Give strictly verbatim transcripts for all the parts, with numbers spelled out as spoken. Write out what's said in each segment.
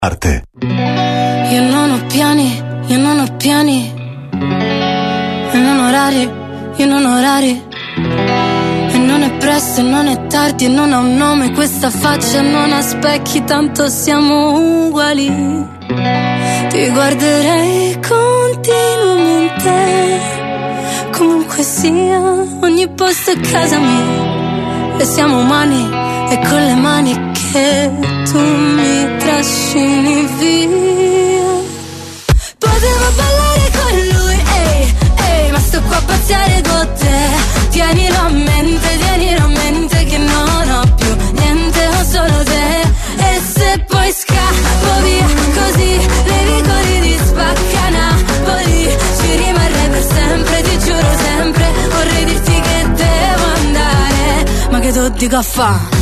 Arte. Io non ho piani, io non ho piani, e non orari, io non ho orari, e non è presto e non è tardi e non ha un nome questa faccia, non ha specchi, tanto siamo uguali. Ti guarderei continuamente, comunque sia, ogni posto è casa mia, e siamo umani, e con le mani che tu mi trascini via. Potevo ballare con lui, ehi, ehi, ma sto qua a pazziare con te. Tienilo a mente, tienilo a mente che non ho più niente, ho solo te. E se poi scappo via così, nei vicoli di Spacca Napoli, ci rimarrei per sempre, ti giuro sempre. Vorrei dirti che devo andare, ma che tu dico a fa'?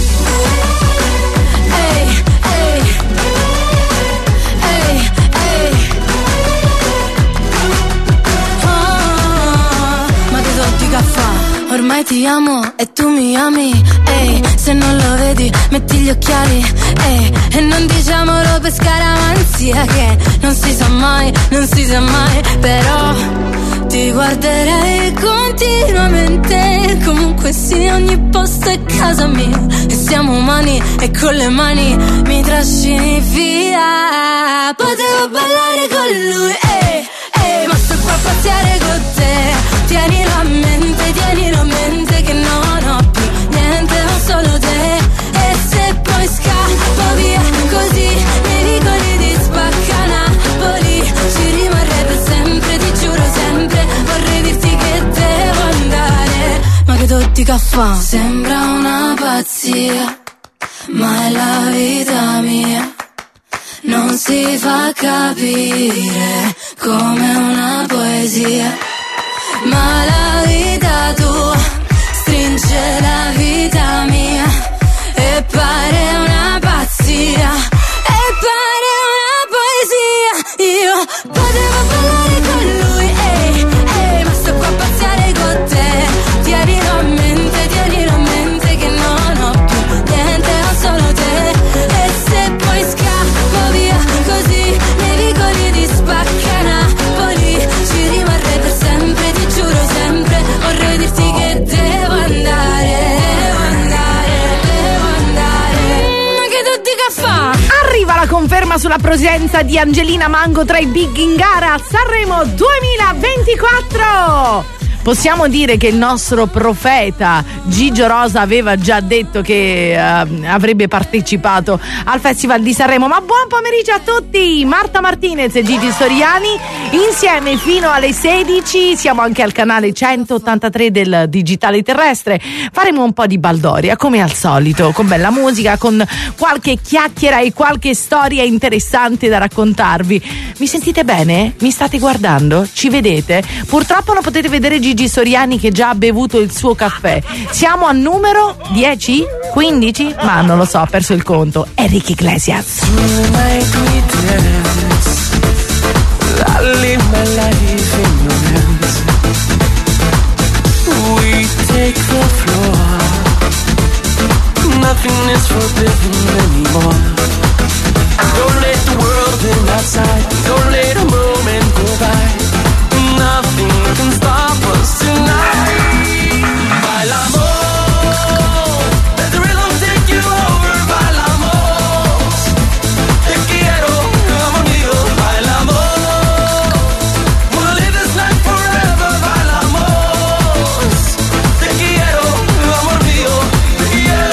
Ormai ti amo e tu mi ami, ehi, se non lo vedi metti gli occhiali, ehi, e non diciamolo per scaramanzia che non si sa mai, non si sa mai, però ti guarderei continuamente, comunque sì, ogni posto è casa mia, e siamo umani e con le mani mi trascini via. Potevo ballare con lui, ehi, ehi, ma sto qua a pazziare con te. Tienilo a mente, tienilo a mente che non ho più niente, ho solo te. E se poi scappo via così, nei vicoli di Spacca Napoli, ci rimarrei per sempre, ti giuro sempre. Vorrei dirti che devo andare, ma che tu dica fa'? Sembra una pazzia, ma è la vita mia. Non si fa capire come una poesia, ma la vita tua stringe la vita mia e pare una pazzia, e pare una poesia. Io potevo ballare con lui, ehi, ehi, ma sto qua a pazziare con te. Tienilo a mente, tienilo a mente che non ho più niente, ho solo te. E se poi scappo via così, nei vicoli di Spacca Napoli, ci rimarrei per sempre, ti giuro sempre. Vorrei dirti che devo andare, devo andare, devo andare, ma che tu dica fa'? Arriva la conferma sulla presenza di Angelina Mango tra i big in gara a Sanremo duemilaventiquattro. Possiamo dire che il nostro profeta Gigio Rosa aveva già detto che uh, avrebbe partecipato al Festival di Sanremo. Ma buon pomeriggio a tutti, Marta Martinez e Gigi Storiani insieme fino alle sedici. Siamo anche al canale centottantatré del digitale terrestre. Faremo un po' di baldoria come al solito, con bella musica, con qualche chiacchiera e qualche storia interessante da raccontarvi. Mi sentite bene? Mi state guardando? Ci vedete? Purtroppo non potete vedere Gigi Soriani che già ha bevuto il suo caffè. Siamo al numero dieci? quindici? Ma non lo so, ho perso il conto. Enrique Iglesias. Nothing is forbidden anymore. Don't let the world in outside. Don't let a moment go by. Nothing can stop us tonight. Bailamos, let the rhythm take you over. Bailamos, te quiero, come conmigo. Bailamos, wanna live this life forever. Bailamos, te quiero, amor mío, te quiero.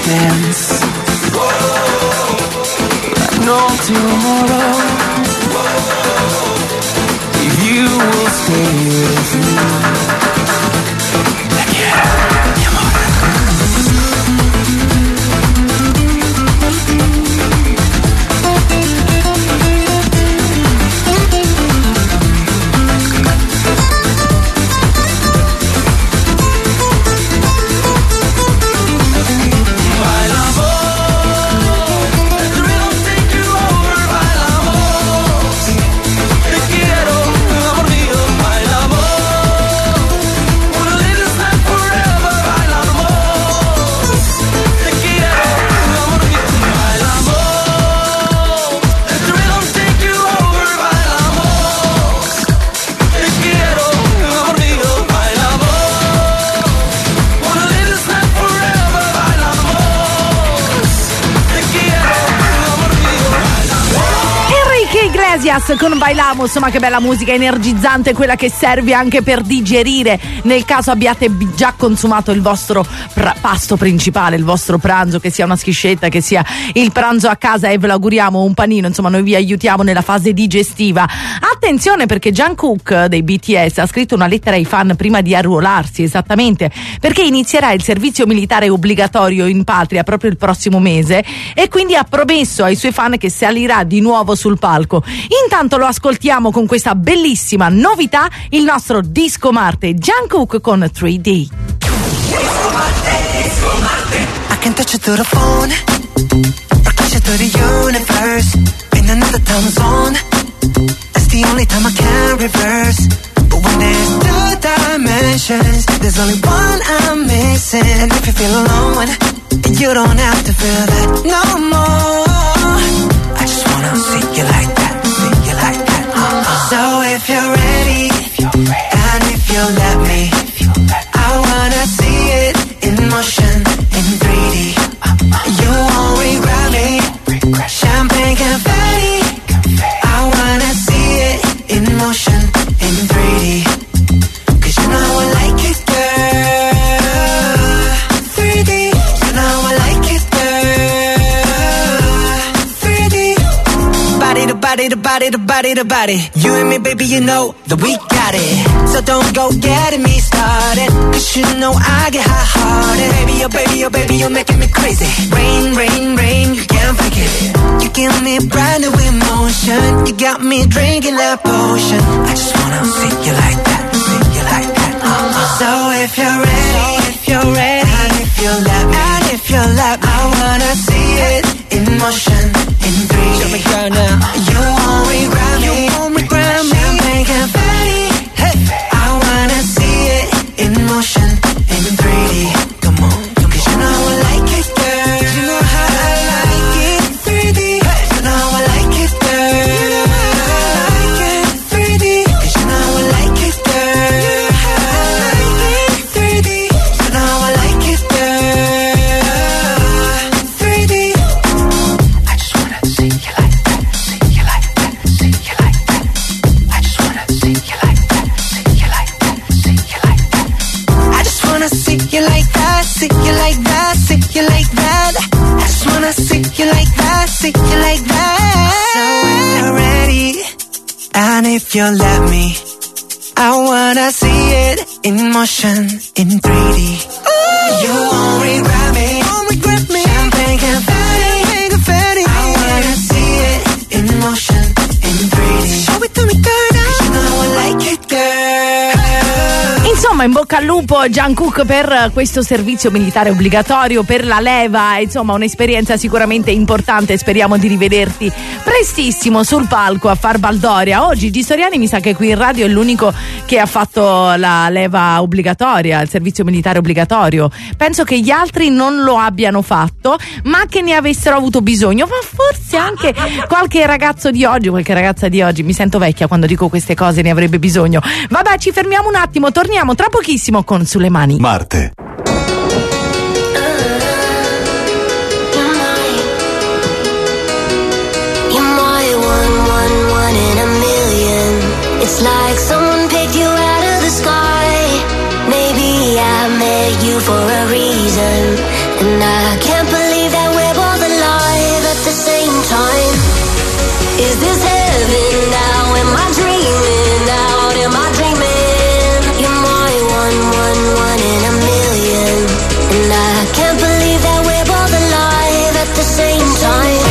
dance. Like no tomorrow. If you will stay with me. Con Bailamos, ma che bella musica energizzante, quella che serve anche per digerire nel caso abbiate già consumato il vostro pra- pasto principale, il vostro pranzo, che sia una schiscetta, che sia il pranzo a casa, e ve lo auguriamo, un panino, insomma noi vi aiutiamo nella fase digestiva. Attenzione, perché Jungkook dei B T S ha scritto una lettera ai fan prima di arruolarsi, esattamente perché inizierà il servizio militare obbligatorio in patria proprio il prossimo mese, e quindi ha promesso ai suoi fan che salirà di nuovo sul palco. Intanto lo ascoltiamo con questa bellissima novità, il nostro Disco Marte, Jungkook con tre D. Disco Marte, Disco Marte. I can touch it through the phone, or touch it through the universe, in another time zone. That's the only time I can reverse. But when there's two dimensions, there's only one I'm missing. And if you feel alone, you don't have to feel that no more. I just wanna see you like that. So if you're ready, if you're ready, and if you let me, I wanna see it in motion, in three D. You won't regret me. Champagne confetti. I wanna see it in motion, in three D. Cause you know I like it, girl. three D. You know I like it, girl. three D. Body to body to body to body to body. You and me, baby, you know that we got it. So don't go getting me started, cause you know I get hot-hearted. Baby, oh baby, oh baby, you're making me crazy. Rain, rain, rain, you can't fake it. You give me brand new emotion. You got me drinking that potion. I just wanna see you like that, see you like that. Uh-huh. So if you're ready, so if you're ready, and if you let me, and if you let me, I wanna see it in motion, in three D. Show me girl now. You won't regret me. You won't regret me. Champagne confetti. Hey, I wanna see it in motion, in three D. Come on, come on. Cause you know I like it, girl. You know how I like it, three D. Hey, you know I like it, girl. You know how I like it, three D. Cause you know I like it, girl. You know how I like it, three D. You know I like it, girl. three D. I just wanna see you like that, see you like that, see you like that. I just wanna see you like that, see you like that, see you like that. I just wanna see you like that, see you like that, see you like that. I just wanna see you like that, see you like that. So when you're ready, and if you let me, I wanna see it in motion, in three D. Ooh, you won't regret me, won't regret me. Champagne confetti, confetti. I wanna see it in motion, in three D. Show it to me, girl. You know I like it, girl. Insomma, in bocca al lupo Jungkook per questo servizio militare obbligatorio, per la leva, insomma un'esperienza sicuramente importante. Speriamo di rivederti prestissimo sul palco a far baldoria. Oggi G Storiani mi sa che qui in radio è l'unico che ha fatto la leva obbligatoria, il servizio militare obbligatorio. Penso che gli altri non lo abbiano fatto, ma che ne avessero avuto bisogno, ma forse anche qualche ragazzo di oggi, qualche ragazza di oggi, mi sento vecchia quando dico queste cose, ne avrebbe bisogno. Vabbè, ci fermiamo un attimo, torniamo tra pochissimo con Sulle Mani. Marte. It's like someone picked you out of the sky. Maybe I met you for a reason, and I can't believe Is this heaven now? Am I dreaming out? Am I dreaming? You're my one, one, one in a million. And I can't believe that we're both alive at the same time.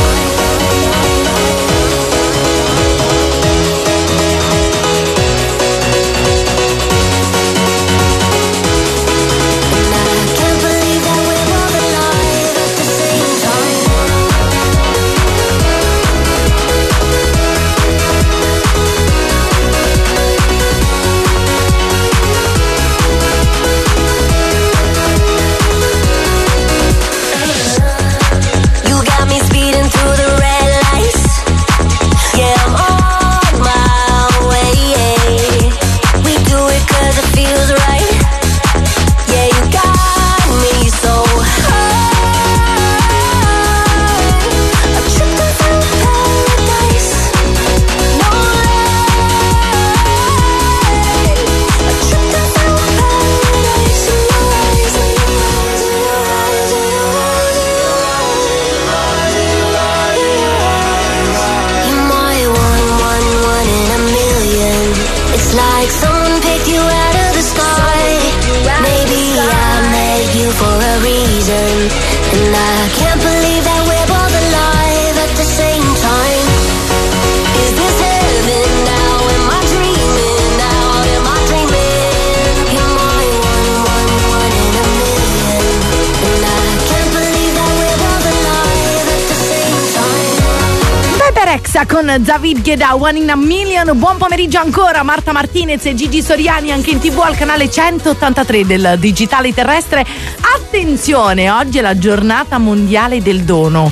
Con David Guetta, One in a Million. Buon pomeriggio ancora, Marta Martinez e Gigi Soriani, anche in tv al canale centottantatré del digitale terrestre. Attenzione, oggi è la giornata mondiale del dono.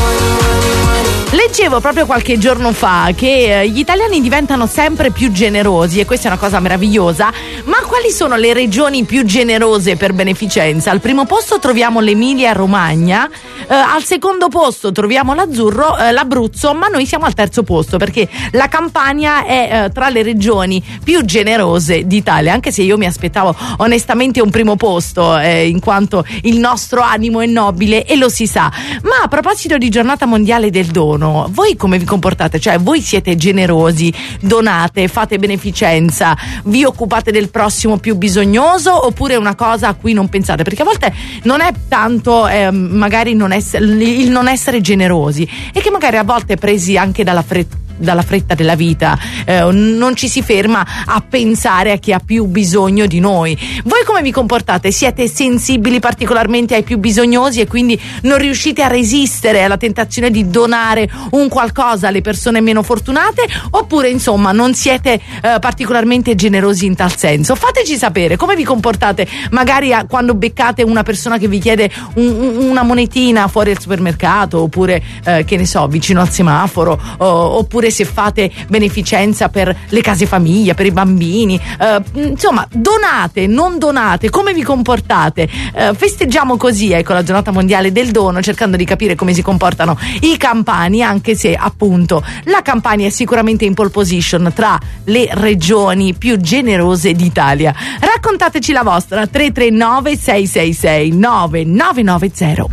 Leggevo proprio qualche giorno fa che gli italiani diventano sempre più generosi e questa è una cosa meravigliosa, ma quali sono le regioni più generose per beneficenza? Al primo posto troviamo l'Emilia Romagna, eh, al secondo posto troviamo l'Azzurro, eh, l'Abruzzo, ma noi siamo al terzo posto perché la Campania è eh, tra le regioni più generose d'Italia, anche se io mi aspettavo onestamente un primo posto, eh, in quanto il nostro animo è nobile e lo si sa. Ma a proposito di giornata mondiale del dono, voi come vi comportate? Cioè, voi siete generosi, donate, fate beneficenza, vi occupate del prossimo più bisognoso, oppure è una cosa a cui non pensate? Perché a volte non è tanto eh, magari non essere, il non essere generosi, è che magari a volte presi anche dalla fretta dalla fretta della vita, eh, non ci si ferma a pensare a chi ha più bisogno di noi. Voi come vi comportate? Siete sensibili particolarmente ai più bisognosi e quindi non riuscite a resistere alla tentazione di donare un qualcosa alle persone meno fortunate, oppure insomma non siete eh, particolarmente generosi in tal senso? Fateci sapere come vi comportate, magari a, quando beccate una persona che vi chiede un, un, una monetina fuori al supermercato, oppure eh, che ne so, vicino al semaforo, o, oppure se fate beneficenza per le case famiglia, per i bambini, eh, insomma donate, non donate, come vi comportate? Eh, festeggiamo così, ecco, la giornata mondiale del dono, cercando di capire come si comportano i campani, anche se appunto la Campania è sicuramente in pole position tra le regioni più generose d'Italia. Raccontateci la vostra, tre tre nove sei sei sei nove nove nove zero.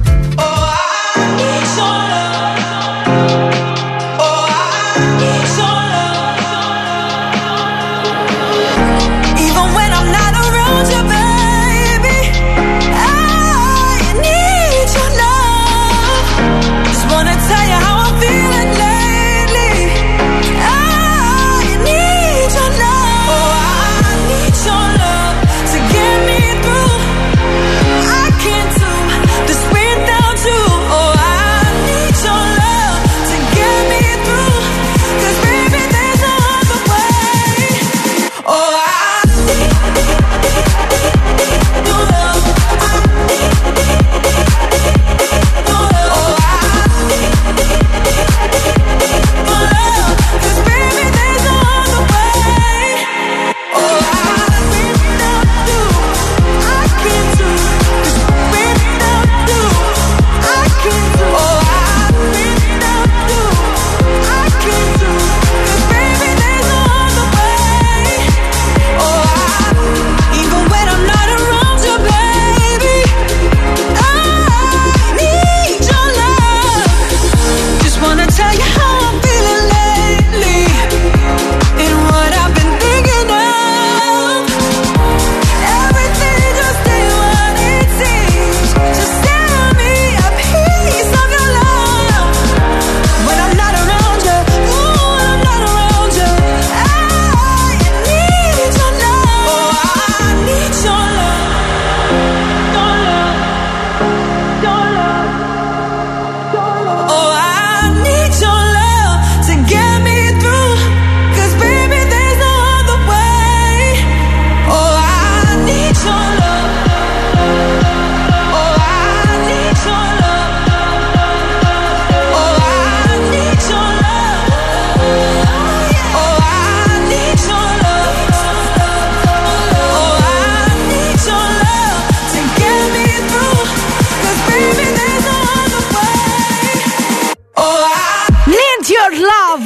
Sweet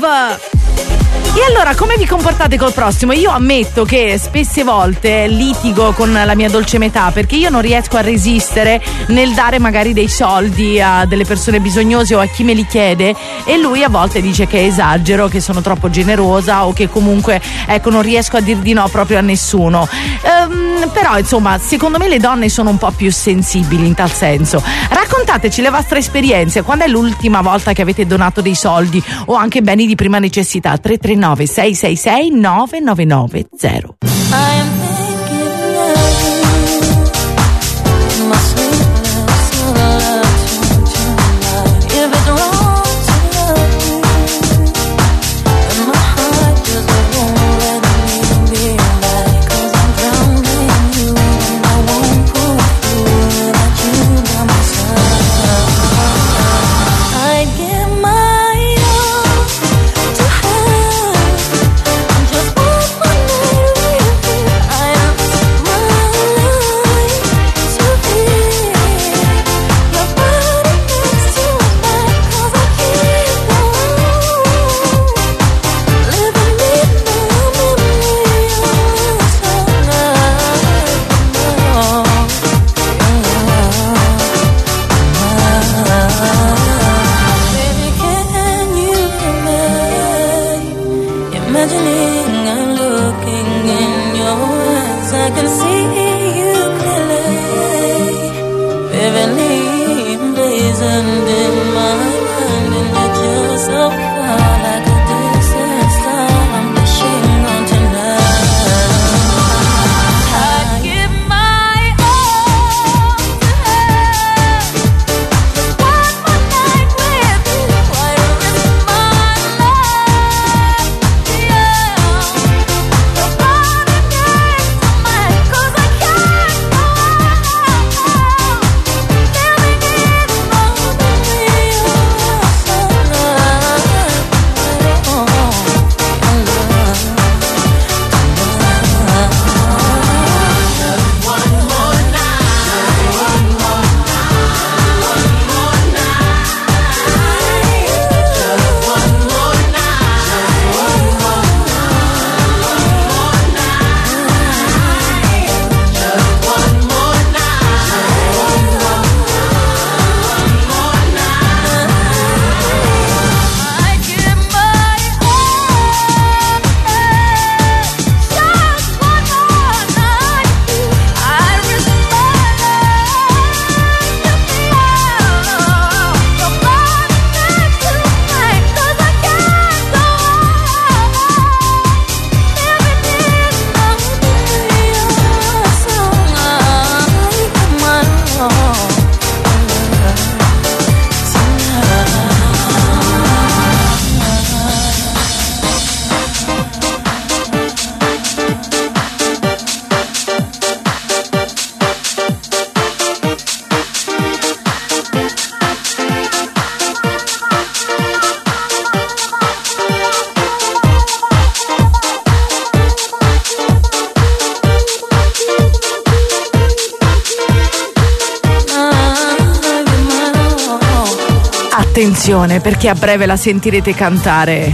Love. E allora, come vi comportate col prossimo? Io ammetto che spesse volte litigo con la mia dolce metà, perché io non riesco a resistere nel dare magari dei soldi a delle persone bisognose o a chi me li chiede, e lui a volte dice che esagero, che sono troppo generosa, o che comunque, ecco, non riesco a dir di no proprio a nessuno. Ehm, però insomma, secondo me le donne sono un po' più sensibili in tal senso. Raccontateci le vostre esperienze. Quando è l'ultima volta che avete donato dei soldi o anche beni di prima necessità? tre tre nove sei sei sei nove nove nove zero. Attenzione, perché a breve la sentirete cantare.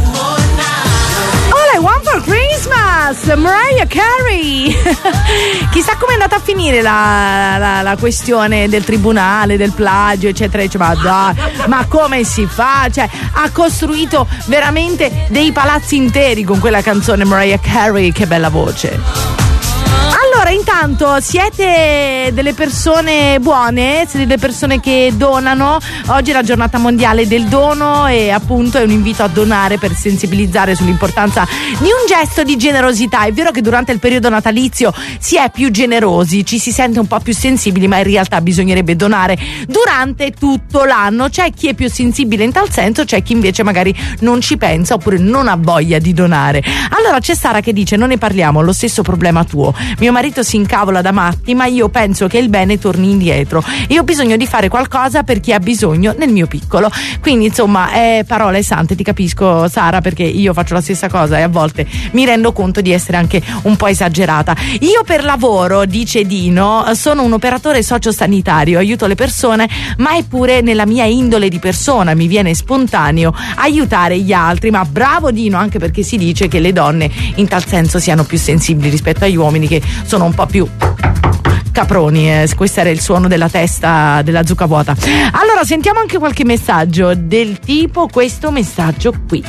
All I Want for Christmas, Mariah Carey. Chissà come è andata a finire la, la, la questione del tribunale, del plagio, eccetera, eccetera. Ma dai, ma come si fa? Cioè, ha costruito veramente dei palazzi interi con quella canzone Mariah Carey, che bella voce. Allora, intanto siete delle persone buone, siete delle persone che donano. Oggi è la giornata mondiale del dono e appunto è un invito a donare per sensibilizzare sull'importanza di un gesto di generosità. È vero che durante il periodo natalizio si è più generosi, ci si sente un po' più sensibili, ma in realtà bisognerebbe donare durante tutto l'anno. C'è chi è più sensibile in tal senso, c'è chi invece magari non ci pensa oppure non ha voglia di donare. Allora c'è Sara che dice: non ne parliamo, lo stesso problema tuo. Mio marito marito si incavola da matti, ma io penso che il bene torni indietro. Io ho bisogno di fare qualcosa per chi ha bisogno nel mio piccolo. Quindi insomma, eh, parole sante, ti capisco Sara, perché io faccio la stessa cosa e a volte mi rendo conto di essere anche un po' esagerata. Io per lavoro, dice Dino, sono un operatore sociosanitario, aiuto le persone, ma è pure nella mia indole di persona, mi viene spontaneo aiutare gli altri. Ma bravo Dino, anche perché si dice che le donne in tal senso siano più sensibili rispetto agli uomini, che sono un po' più caproni. Eh. Questo era il suono della testa della zucca vuota. Allora sentiamo anche qualche messaggio del tipo questo messaggio qui.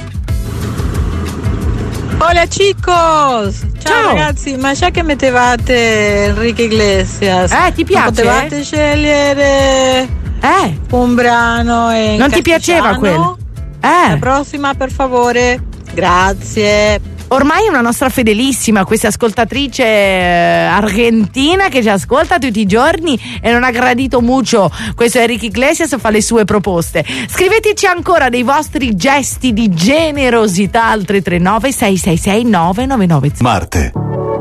Hola chicos! Ciao, Ciao ragazzi, ma già che mettevate Enrique Iglesias, Eh, ti piace? non potevate scegliere Eh, un brano in non ti piaceva castigliano? quel? La Eh, prossima, per favore. Grazie. ormai è una nostra fedelissima, questa ascoltatrice eh, argentina che ci ascolta tutti i giorni e non ha gradito mucho questo Enrique Iglesias, fa le sue proposte. Scriveteci ancora dei vostri gesti di generosità al tre tre nove sei sei sei nove nove nove. Marte.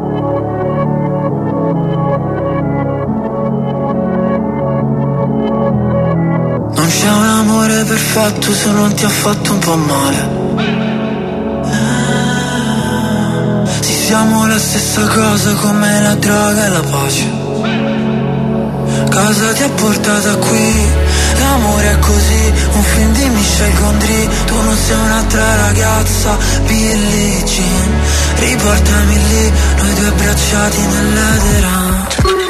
Non c'è un amore perfetto se non ti ha fatto un po' male. Sì, siamo la stessa cosa come la droga e la pace. Cosa ti ha portata qui? L'amore è così, un film di Michel Gondry. Tu non sei un'altra ragazza, Billie Jean. Riportami lì, noi due abbracciati nell'edera.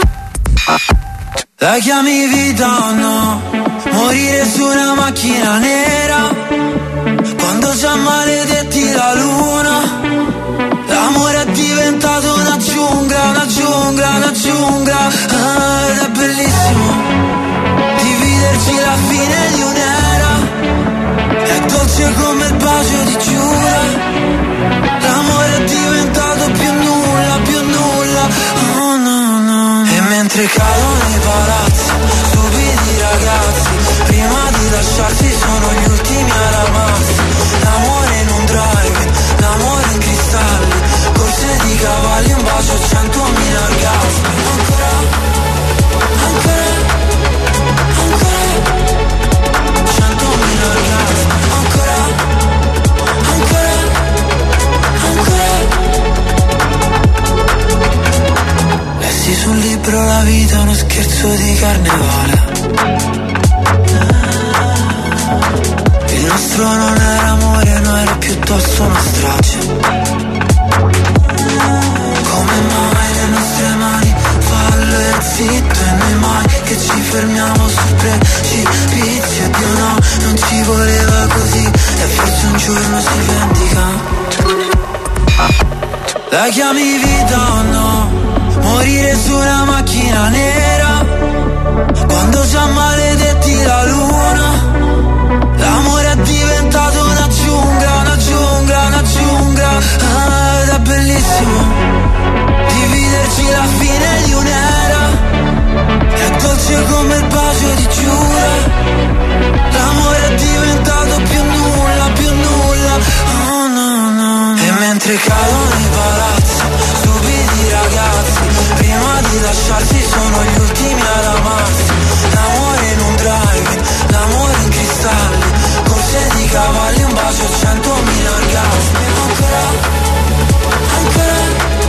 La chiami vita o no? Morire su una macchina nera, quando già maledetti la luna. L'amore è diventato una giungla, una giungla, una giungla. Ah, ed è bellissimo dividerci la fine di un'era. È dolce come il bacio di Giura. L'amore è diventato più nulla, più nulla. Oh no, no. E mentre cadono i palazzi, stupidi ragazzi, prima di lasciarsi sono gli ultimi ad amarsi. L'amore in un drive, l'amore in cristalli, corse di cavalli, un bacio, centomila orgasmi. Ancora, ancora, ancora, centomila orgasmi. Ancora, ancora, ancora. Lessi sul libro La vita è uno scherzo di carnevale. Il nostro non era amore, no, era piuttosto una strage. Come mai le nostre mani fallo e zitto, e noi mai che ci fermiamo sul precipizio. E Dio no, non ci voleva così, e forse un giorno si vendica. La chiami vita o no? Morire su una macchina nera, quando già maledetti la luna. L'amore è diventato una giungla, una giungla, una giungla. Ah, ed è bellissimo dividerci la fine di un'era. È dolce come il bacio di Giura. L'amore è diventato più nulla, più nulla. Oh no, no. E mentre cadono i palazzi, stupidi ragazzi, prima di lasciarsi sono gli ultimi ad amarsi. L'amore in un drive, l'amore in cristalli, corse di cavalli, un bacio, centomila orgasmi. Ancora, ancora,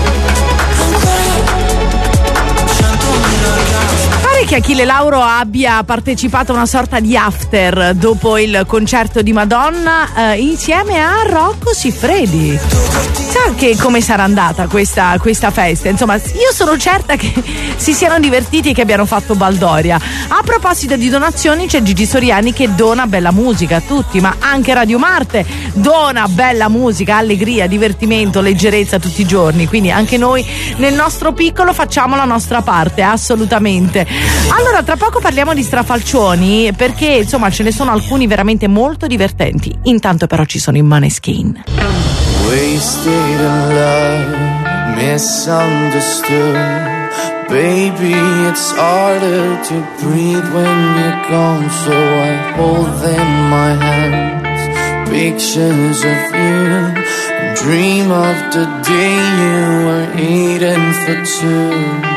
ancora, centomila orgasmi. Pare che Achille Lauro abbia partecipato a una sorta di after dopo il concerto di Madonna eh, insieme a Rocco Siffredi. Sa che come sarà andata questa, questa festa? Insomma, io sono certa che si siano divertiti e che abbiano fatto baldoria. A proposito di donazioni, c'è Gigi Soriani che dona bella musica a tutti, ma anche Radio Marte dona bella musica, allegria, divertimento, leggerezza tutti i giorni. Quindi anche noi nel nostro piccolo facciamo la nostra parte, assolutamente. Allora, tra poco parliamo di strafalcioni, perché insomma ce ne sono alcuni veramente molto divertenti. Intanto però ci sono i Maneskin. Wasted in love, misunderstood. Baby, it's harder to breathe when you're gone, so I hold in my hands pictures of you and dream of the day you were eating for two.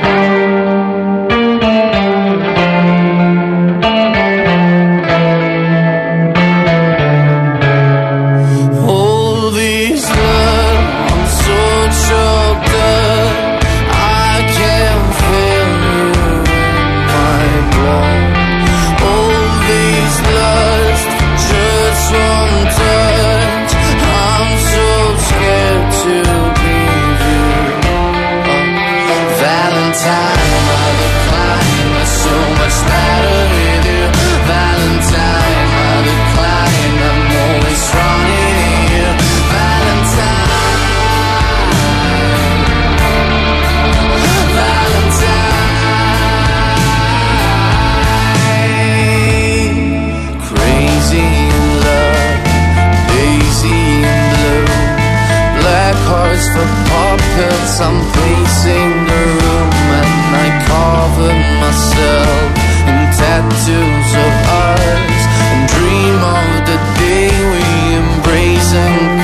I'm pacing the room and I cover myself in tattoos of ours and dream of the day we embrace and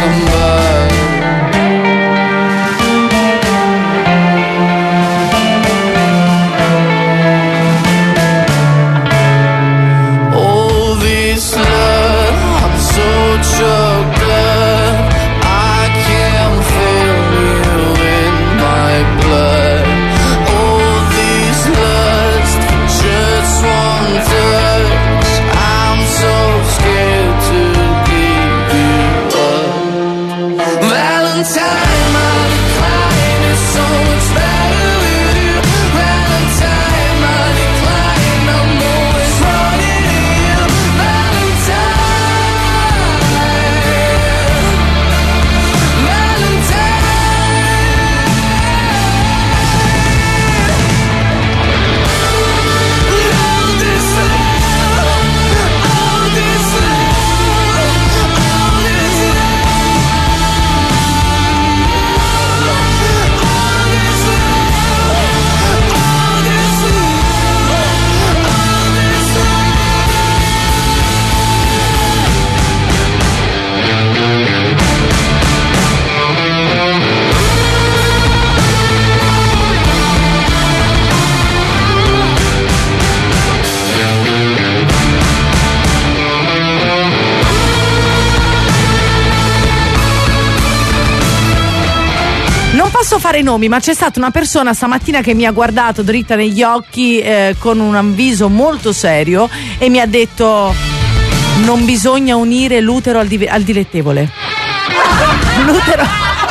combine. All this love, I'm so choked up, I can't feel blood. All this lust for just one touch, I'm so scared to give you up. Valentine, my decline is so much better with you. Valentine, my decline, I'm always running to you. Valentine, Valentine. Non posso fare nomi, ma c'è stata una persona stamattina che mi ha guardato dritta negli occhi eh, con un viso molto serio e mi ha detto: non bisogna unire l'utero al, di- al dilettevole. L'utero.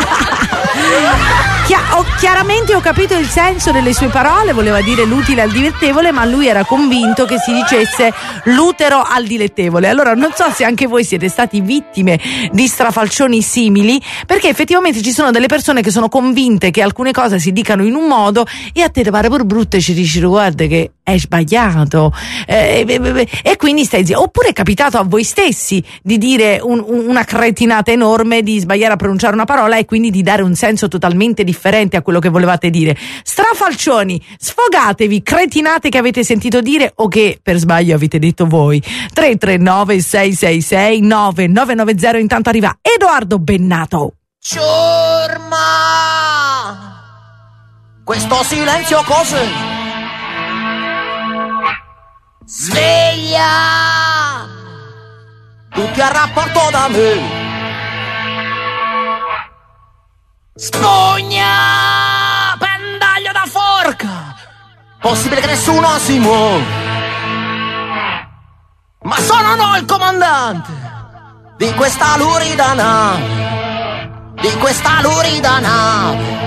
Chia- ho, chiaramente ho capito il senso delle sue parole, voleva dire l'utile al dilettevole, ma lui era convinto che si dicesse l'utero al dilettevole. Allora non so se anche voi siete stati vittime di strafalcioni simili, perché effettivamente ci sono delle persone che sono convinte che alcune cose si dicano in un modo e a te ti pare pure brutto e ci dici guarda che è sbagliato, eh, e, e quindi stai zitto. Oppure è capitato a voi stessi di dire un, una cretinata enorme, di sbagliare a pronunciare una parola e quindi di dare un senso totalmente differente a quello che volevate dire. Strafalcioni, sfogatevi, cretinate che avete sentito dire o che per sbaglio avete detto voi. Tre tre nove sei sei sei nove nove nove zero. Intanto arriva Edoardo Bennato. Ciurma, questo silenzio cos'è? Sveglia, tutti a rapporto da me. Spugna, pendaglio da forca, possibile che nessuno si muova, ma sono no il comandante di questa lurida nave, di questa lurida nave.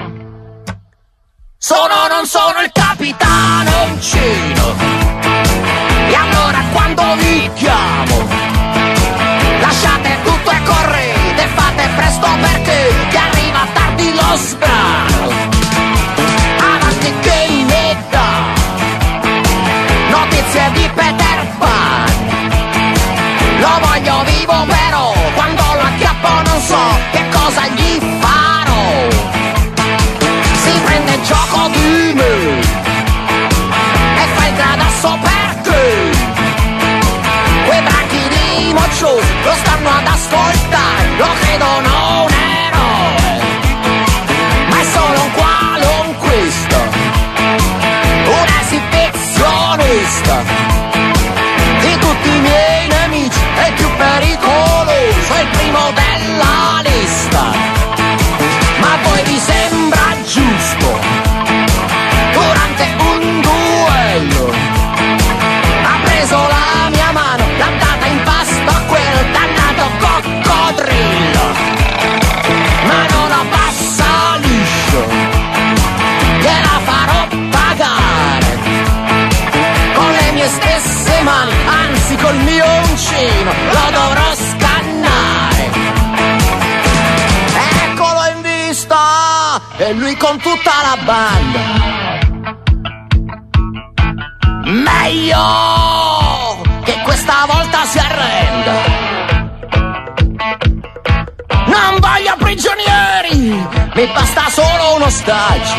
Sono o non sono il capitano uncino. E allora quando vi chiamo, lasciate tutto e correte, fate presto perché ti arriva tardi lo sbrano. Avanti che ne dà notizie di Peter Pan. Lo voglio vivo però, quando lo acchiappo non so che cosa gli farò. Si prende gioco di me e fa il gradasso perché col mio uncino, lo dovrò scannare. Eccolo in vista, e lui con tutta la banda. Meglio che questa volta si arrenda. Non voglio prigionieri, mi basta solo un ostaggio.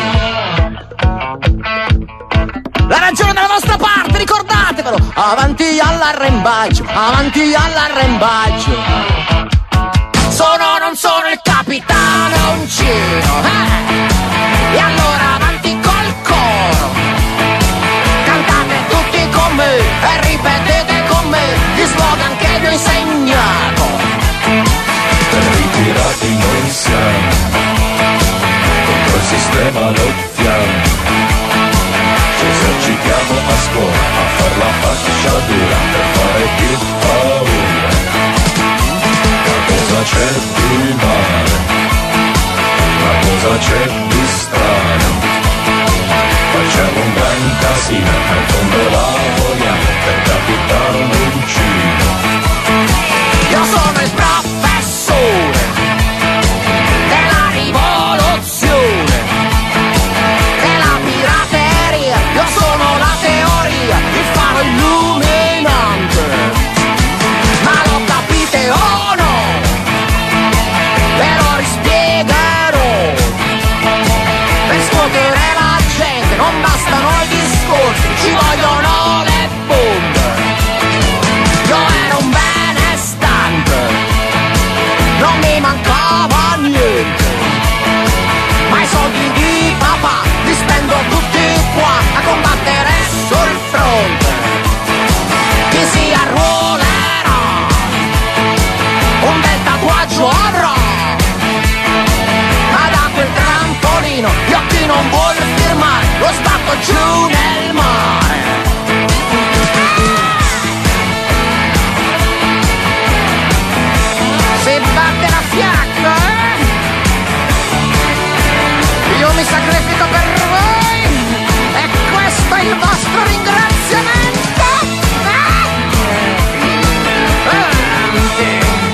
La ragione dalla vostra parte, ricordatevelo. Avanti all'arrembaggio, avanti all'arrembaggio. Sono, non sono il capitano Uncino, eh? E allora avanti col coro. Cantate tutti con me e ripetete con me gli slogan che vi ho insegnato. Ritirati noi siamo, contro il sistema lottiamo. Ci esercitiamo a scuola a far la faccia dura per fare più paura. Ma cosa c'è di male? Ma cosa c'è di strano? Facciamo un gran casino, al fondo lavoriamo per capitano Uncino. Io sono il professore della rivoluzione, della pirateria. Io sono la teoria, il faro illuminante. Ma lo capite o no? Ve lo rispiegherò. Per scuotere la gente non bastano i discorsi, ci vogliono le bombe. Io ero un benestante, non mi mancava niente, ma i soldi di papà li spendo tutti qua a combattere sul fronte. Chi si arruolerà, un bel tatuaggio avrà, ma da quel trampolino io chi non vuole firmare lo sbatto giù nel mare. Si batte la fiacca, eh? Io mi sacrifico per voi e questo è il vostro ringraziamento. Eh? Avanti,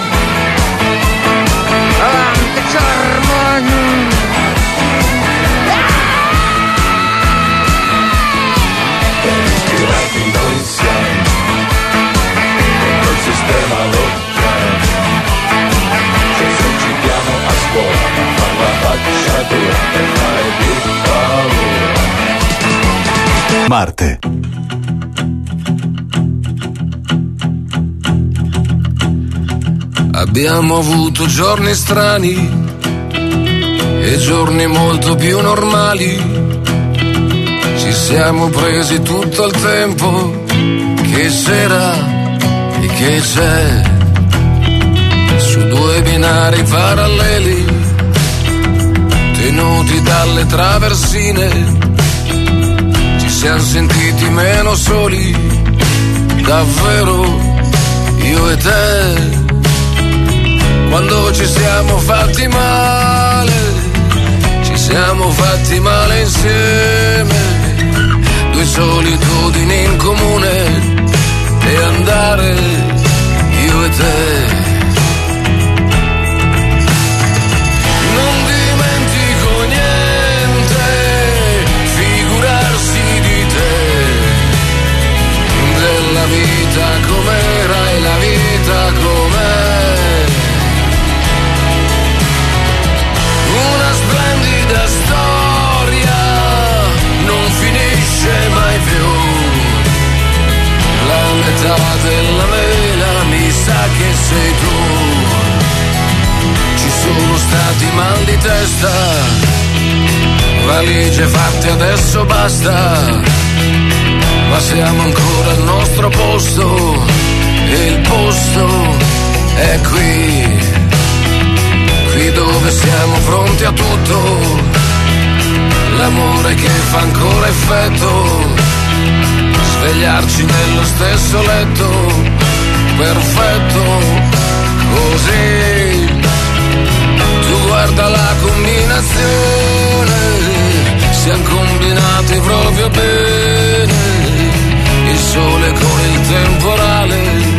avanti Germania. Ispirati noi siamo, contro il sistema lottiamo. Ci esercitiamo a scuola a far la faccia dura per fare più paura. Marte. Abbiamo avuto giorni strani e giorni molto più normali. Ci siamo presi tutto il tempo che c'era e che c'è, su due binari paralleli tenuti dalle traversine. Ci siamo sentiti meno soli, davvero, io e te. Quando ci siamo fatti male, ci siamo fatti male insieme. Due solitudini in comune e andare io e te. Non dimentico niente, figurarsi di te, della vita com'era e la vita com'è. Una splendida storia, non finisce mai più. La metà della mela mi sa che sei tu. Ci sono stati mal di testa, valigie fatte adesso basta, ma siamo ancora al nostro posto e il posto è qui, qui dove siamo pronti a tutto, l'amore che fa ancora effetto, svegliarci nello stesso letto, perfetto, così. Tu guarda la combinazione, siamo combinati proprio bene, il sole con il temporale,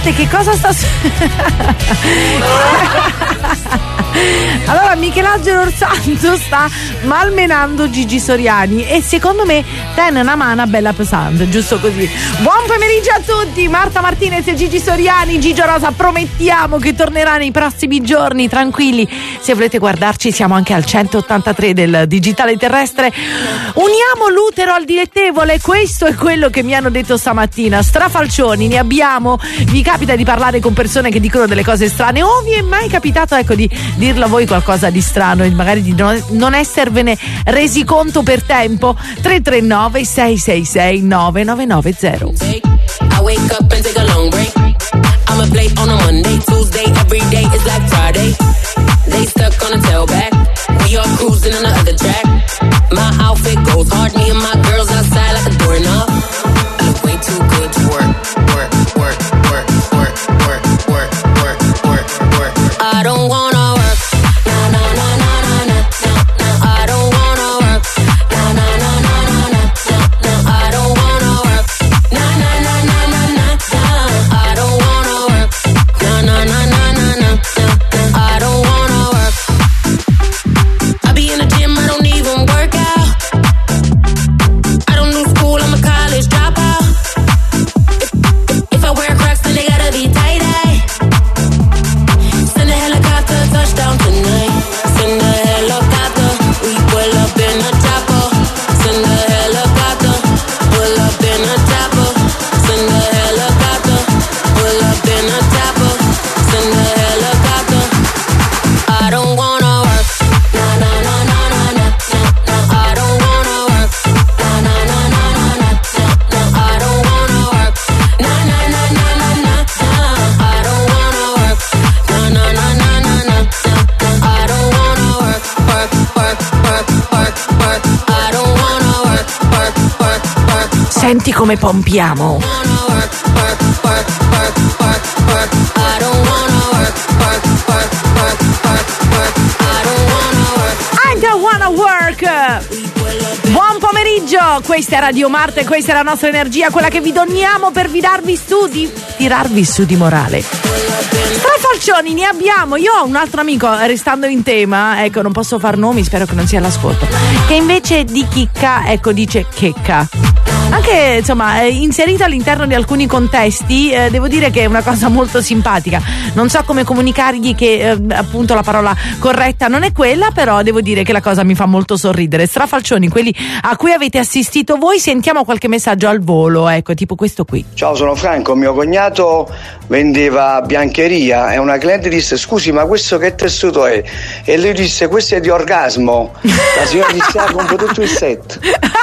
scusate, che cosa sta su- Allora, Michelangelo Orsanto sta malmenando Gigi Soriani e secondo me tiene una mano bella pesante, giusto così. Buon pomeriggio a tutti, Marta Martinez e Gigi Soriani. Gigio Rosa, promettiamo che tornerà nei prossimi giorni, tranquilli. Se volete guardarci siamo anche al centottantatré del digitale terrestre. Uniamo l'utero al dilettevole, questo è quello che mi hanno detto stamattina. Strafalcioni ne abbiamo. Vi capita di parlare con persone che dicono delle cose strane o vi è mai capitato, ecco, di dirlo a voi qualcosa di strano e magari di non, non esservene resi conto per tempo? Tre tre nove sei sei sei nove nove nove zero. I wake up and take a long break. I'ma play on a Monday, Tuesday, every day is like Friday. They stuck on a tailback. We are cruising on the other track. My outfit goes hard, me and my girls outside like a doorknob. I look way too good to work, work, work, work, work, work, work, work, work, work. I don't wanna work. No, no, no, no, no, no, no, no. I don't wanna work. No, no, no, no, no, no, no, no. I don't wanna work. No, no, no, no, no, no, no. I don't wanna work. No, no, no, no, no, no, no, no. I don't wanna work. I be in the gym, I don't even work out. I don't do school, I'm a college dropout. If, if I wear Crocs, then they gotta be tie-dye. Send a helicopter, touchdown tonight. Send a helicopter, we pull up in a chopper. Send a helicopter, pull up in a chopper. Send a helicopter, pull up in a chopper. Send a helicopter. I don't wanna work. No, no, no, no, no, no, no, no. I don't wanna work. No, no, no, no, no, no, no, no. I don't wanna work. No, no, no, no, no, no, no. I don't wanna work. No, no, no, no, no, no, no, no. I don't wanna work, work, work, work, work, work. I don't wanna work, work, work, work. Senti come pompiamo. Wanna work, work, work, work, work, work. I don't wanna work, work, work, work, work, work. I don't wanna work. I don't wanna work. Buon pomeriggio, questa è Radio Marte, questa è la nostra energia, quella che vi doniamo per vi darvi su di tirarvi su di morale. Strafalcioni ne abbiamo. Io ho un altro amico, restando in tema, ecco, non posso far nomi, spero che non sia all'ascolto, che invece di chicca, ecco, dice checca. Anche, insomma, inserita all'interno di alcuni contesti, eh, devo dire che è una cosa molto simpatica. Non so come comunicargli che eh, appunto la parola corretta non è quella, però devo dire che la cosa mi fa molto sorridere. Strafalcioni, quelli a cui avete assistito voi, sentiamo qualche messaggio al volo, ecco, tipo questo qui. Ciao, sono Franco, mio cognato vendeva biancheria e una cliente disse: scusi, ma questo che tessuto è? E lui disse: questo è di Orgasmo. La signora disse: ah, compro tutto il set.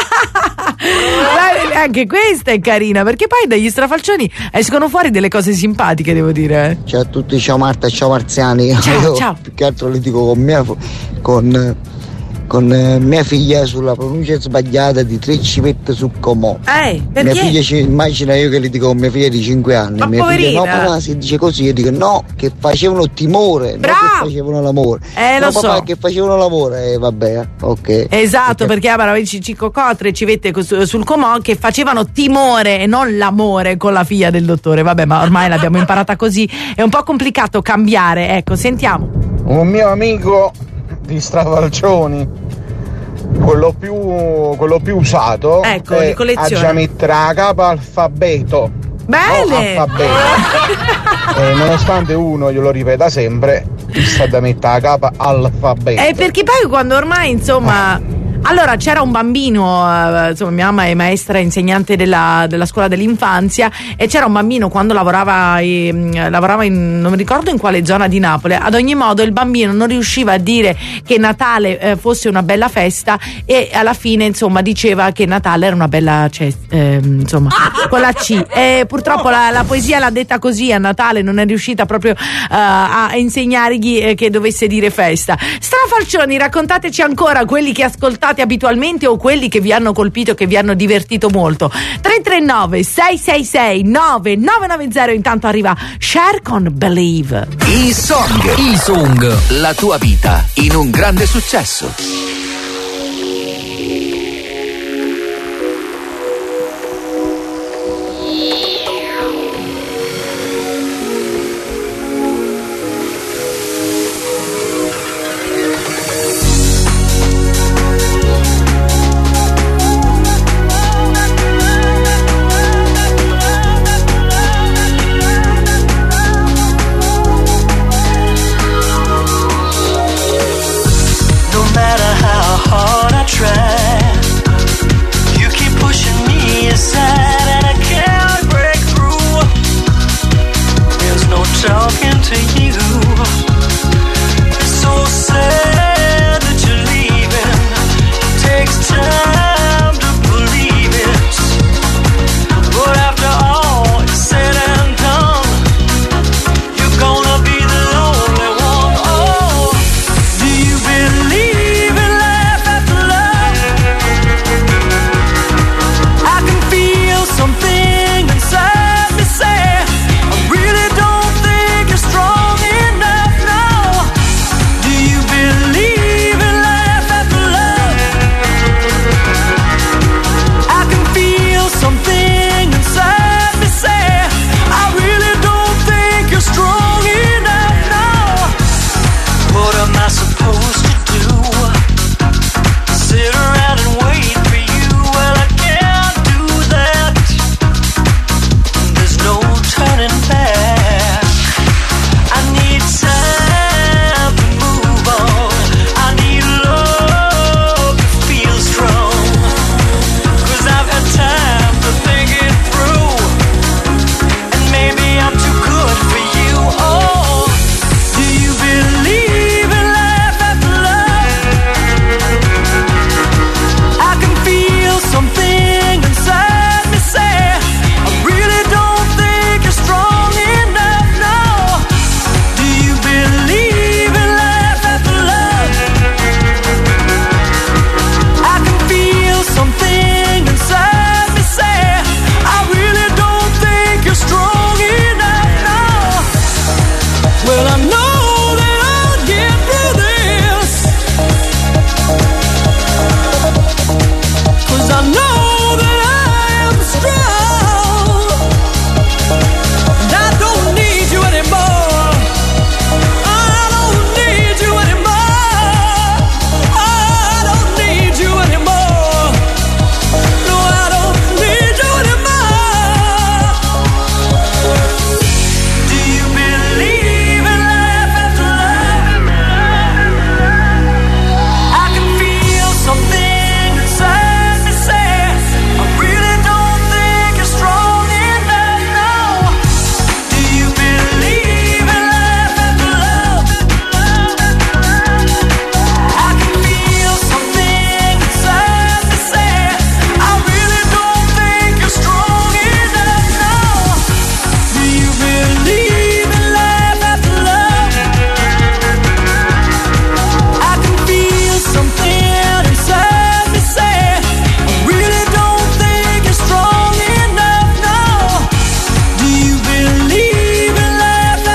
Anche questa è carina, perché poi dagli strafalcioni escono fuori delle cose simpatiche, devo dire. Ciao a tutti, ciao Marta, ciao Marziani. Ciao, Io ciao. più che altro litigo con mia con, con eh, mia figlia sulla pronuncia sbagliata di tre civette su Comò. Eh, perché? Mia figlia ci immagina io che litigo con mia figlia di cinque anni. Ma mia poverina. figlia: no papà, si dice così. Io dico: no, che facevano timore, Bravo. non che facevano l'amore. Eh, no lo papà, so. che facevano l'amore. Eh, vabbè, ok. Esatto, perché avevano i cicocò, tre civette cos- sul Comò che facevano timore e non l'amore con la figlia del dottore. Vabbè, ma ormai l'abbiamo imparata così, è un po' complicato cambiare. Ecco, sentiamo. Un mio amico di Strafalcioni, quello più, quello più usato, ecco, è di collezione. a già mettere la capa alfabeto. Bene! No, alfabeto. E nonostante uno glielo ripeta sempre, sta da mettere la capa alfabeto. Eh, perché poi quando ormai, insomma... Allora, c'era un bambino, eh, insomma, mia mamma è maestra insegnante della, della scuola dell'infanzia, e c'era un bambino quando lavorava, eh, lavorava in, non mi ricordo in quale zona di Napoli. Ad ogni modo il bambino non riusciva a dire che Natale eh, fosse una bella festa, e alla fine, insomma, diceva che Natale era una bella cest- eh, insomma, con la C. E purtroppo la, la poesia l'ha detta così a Natale, non è riuscita proprio uh, a insegnargli eh, che dovesse dire festa. Strafalcioni, raccontateci ancora quelli che ascoltate abitualmente o quelli che vi hanno colpito, che vi hanno divertito molto. Tre tre nove sei sei sei nove nove nove zero. Intanto arriva Cher con Believe. I Song, I Song, la tua vita in un grande successo.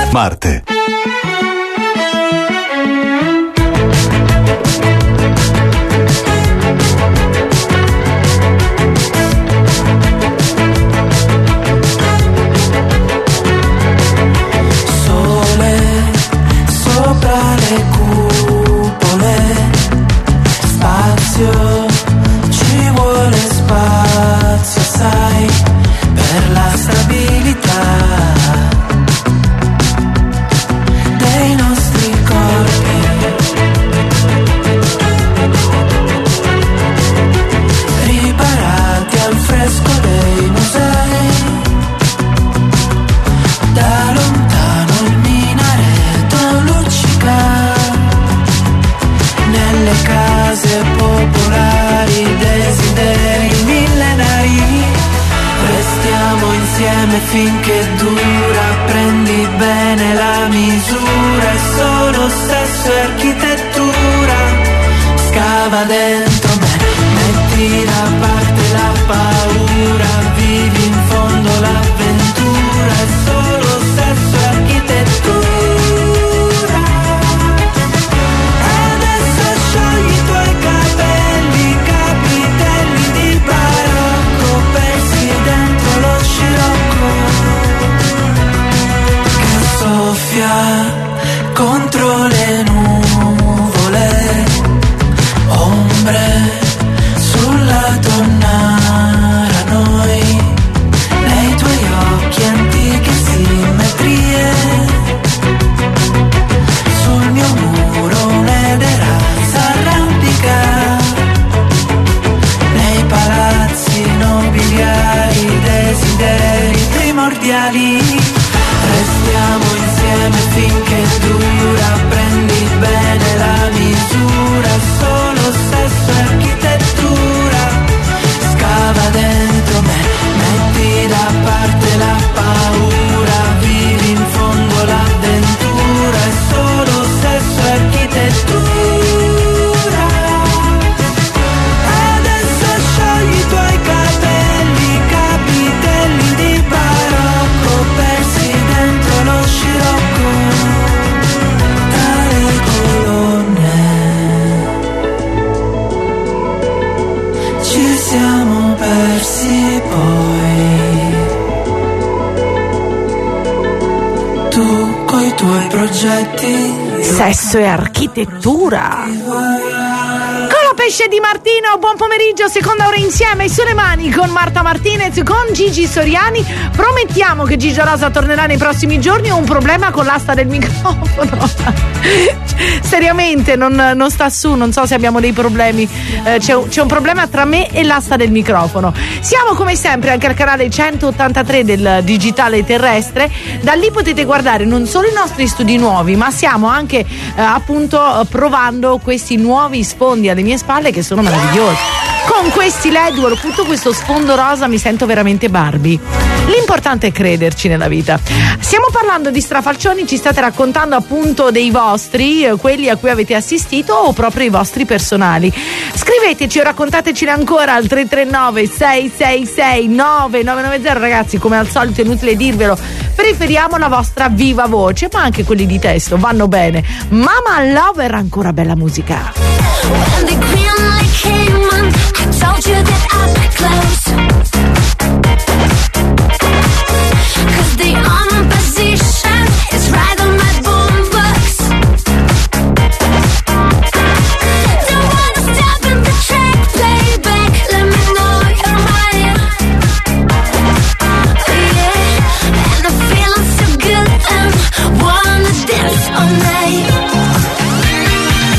Marte. Sopra le cupole, spazio, ci vuole spazio, sai, per la stabilità dei nostri corpi. Riparati al fresco dei musei, da lontano il minareto luccica, nelle case popolari desideri millenari. Restiamo insieme finché dura, prendi bene la misura, è solo sesso e architettura. Scava dentro me, metti da parte la paura, vivi in fondo l'avventura, è solo sesso e architettura. Adesso sciogli i tuoi capelli, capitelli di barocco, persi dentro lo scirocco che soffia contro le nuvole, ombre sulla tonnara, noi nei tuoi occhi antiche simmetrie, sul mio muro un'edera s'arrampica, nei palazzi nobiliari desideri primordiali. Restiamo insieme finché dura, prendi bene la misura, solo sesso e architettura. Scava dentro me, metti da parte la paura, vivi in fondo l'avventura, è solo sesso e architettura. Adesso sciogli i tuoi capelli, capitelli di barocco, persi dentro lo scirocco tra le colonne. Ci siamo persi poi, tu coi tuoi progetti, Sesso e architettura. Con la pesce di Martino, buon pomeriggio, seconda ora insieme sulle mani con Marta Martinez, con Gigi Soriani. Promettiamo che Gigi Rosa tornerà nei prossimi giorni. Ho un problema con l'asta del microfono. Seriamente non, non sta su, non so se abbiamo dei problemi. Eh, c'è, un, c'è un problema tra me e l'asta del microfono. Siamo come sempre anche al canale centottantatré del digitale terrestre. Da lì potete guardare non solo i nostri studi nuovi, ma siamo anche eh, appunto provando questi nuovi sfondi alle mie spalle che sono meravigliosi. Con questi L E D, tutto questo sfondo rosa, mi sento veramente Barbie. L'importante è crederci nella vita. Stiamo parlando di strafalcioni, ci state raccontando appunto dei vostri, eh, quelli a cui avete assistito o proprio i vostri personali. Scriveteci o raccontatecene ancora al tre tre nove sei sei sei nove nove nove zero. Ragazzi, come al solito è inutile dirvelo, preferiamo la vostra viva voce, ma anche quelli di testo vanno bene. Mama Lover, ancora bella musica. When the green light came on, I told you that I'd be close. 'Cause the opposition is right on my boombox. Don't wanna stop in the track, play back, let me know you're mine. Oh yeah, and I'm feeling so good, I wanna dance all night.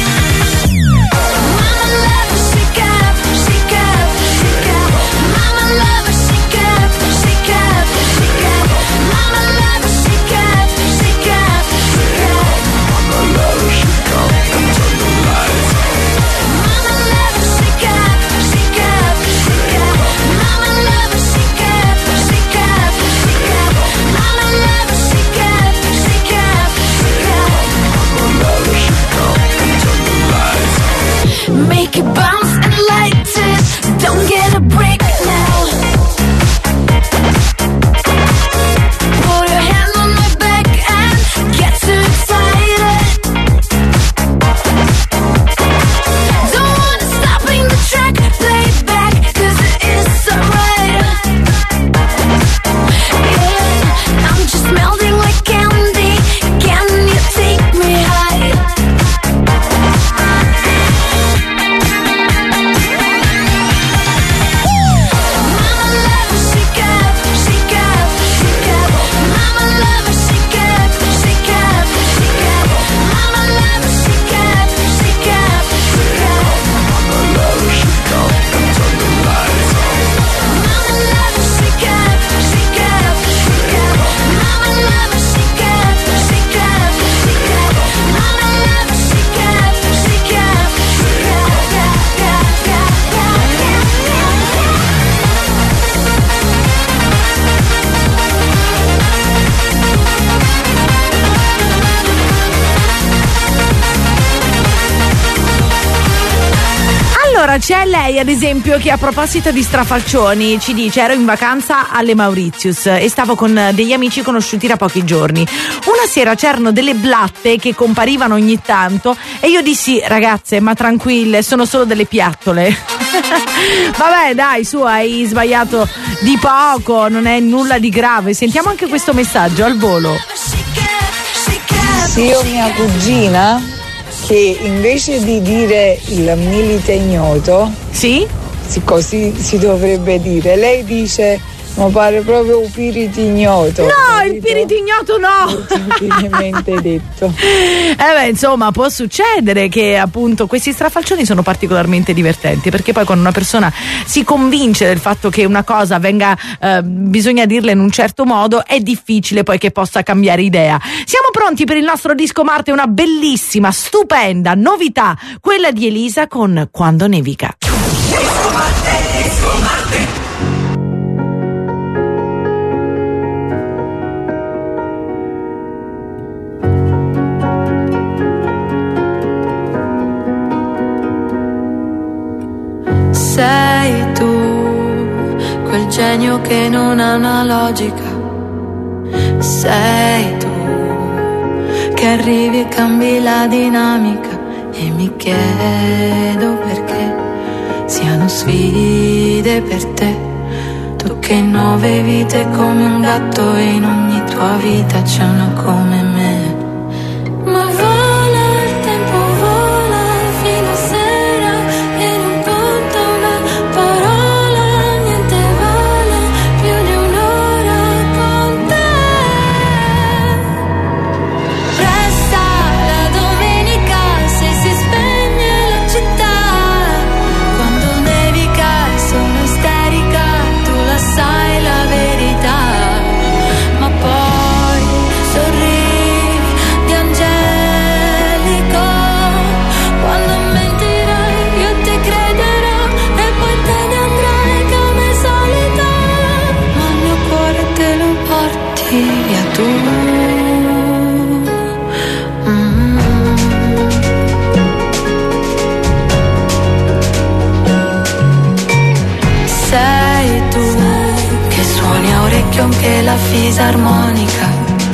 Mama love, shake up, shake up, shake up. Mama Allora c'è lei ad esempio che a proposito di strafalcioni ci dice: ero in vacanza alle Mauritius e stavo con degli amici conosciuti da pochi giorni. Una sera c'erano delle blatte che comparivano ogni tanto e io dissi: ragazze, ma tranquille, sono solo delle piattole. Vabbè dai, su, hai sbagliato di poco, non è nulla di grave. Sentiamo anche questo messaggio al volo. Sì, io mia cugina che invece di dire il milite ignoto, sì? Così si dovrebbe dire, lei dice ma pare proprio un pirito ignoto. No, capito? il pirito ignoto no. Molto detto. Eh beh, insomma, può succedere che appunto questi strafalcioni sono particolarmente divertenti, perché poi quando una persona si convince del fatto che una cosa venga eh, bisogna dirla in un certo modo, è difficile poi che possa cambiare idea. Siamo pronti per il nostro disco Marte, una bellissima, stupenda novità, quella di Elisa con Quando nevica. Disco Marte, Disco Marte. Sei tu, quel genio che non ha una logica. Sei tu, che arrivi e cambi la dinamica. E mi chiedo perché siano sfide per te. Tu che nove vite come un gatto e in ogni tua vita c'è una come me. Ma vola il tempo, vola fino a sera e non conta una parola, niente vale più di un'ora con te. Resta la domenica se si spegne la città. Quando nevica e sono isterica, tu la sai la verità. Ma poi sorridi di angelico. Quando mentirai io ti crederò e poi te ne andrai come solito. Ma il mio cuore te lo porti via tu. Mm. Sei tu che suoni a orecchio anche la fisarmonica.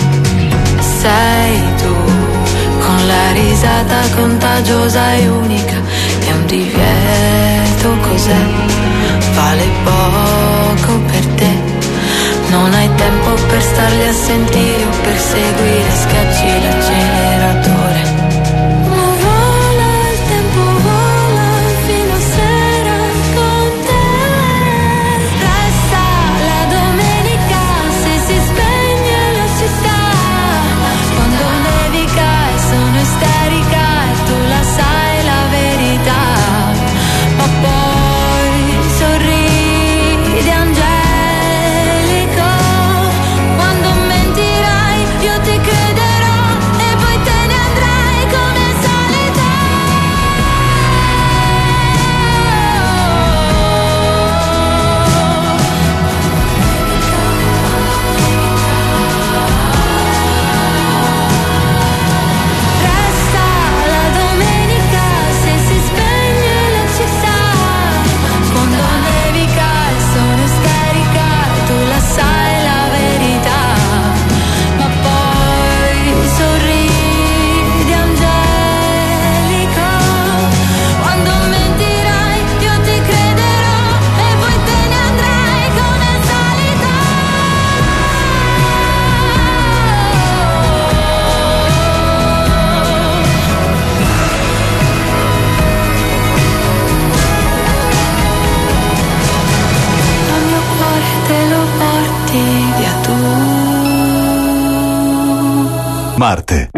Sei tu con la risata contagiosa e unica. È un divieto, cos'è? Vale poco per te. Non hai tempo per starli a sentire o per seguire, schiacci l'acceleratore. Ma vola il tempo, vola fino a sera con te. Resta la domenica se si spegne la città. Quando nevica e sono isterica e tu la sai la verità. Ma poi sorridi angelico. Quando mentirai io ti crederò e poi te ne andrai come solito. Resta la domenica se si spegne la città. Quando nevica e sono isterica e tu la sai la verità. Ma poi sorridi angelico. Quando mentirai io ti crederò e poi te ne andrai come solito. Il mio cuore te lo porti via tu. Marte.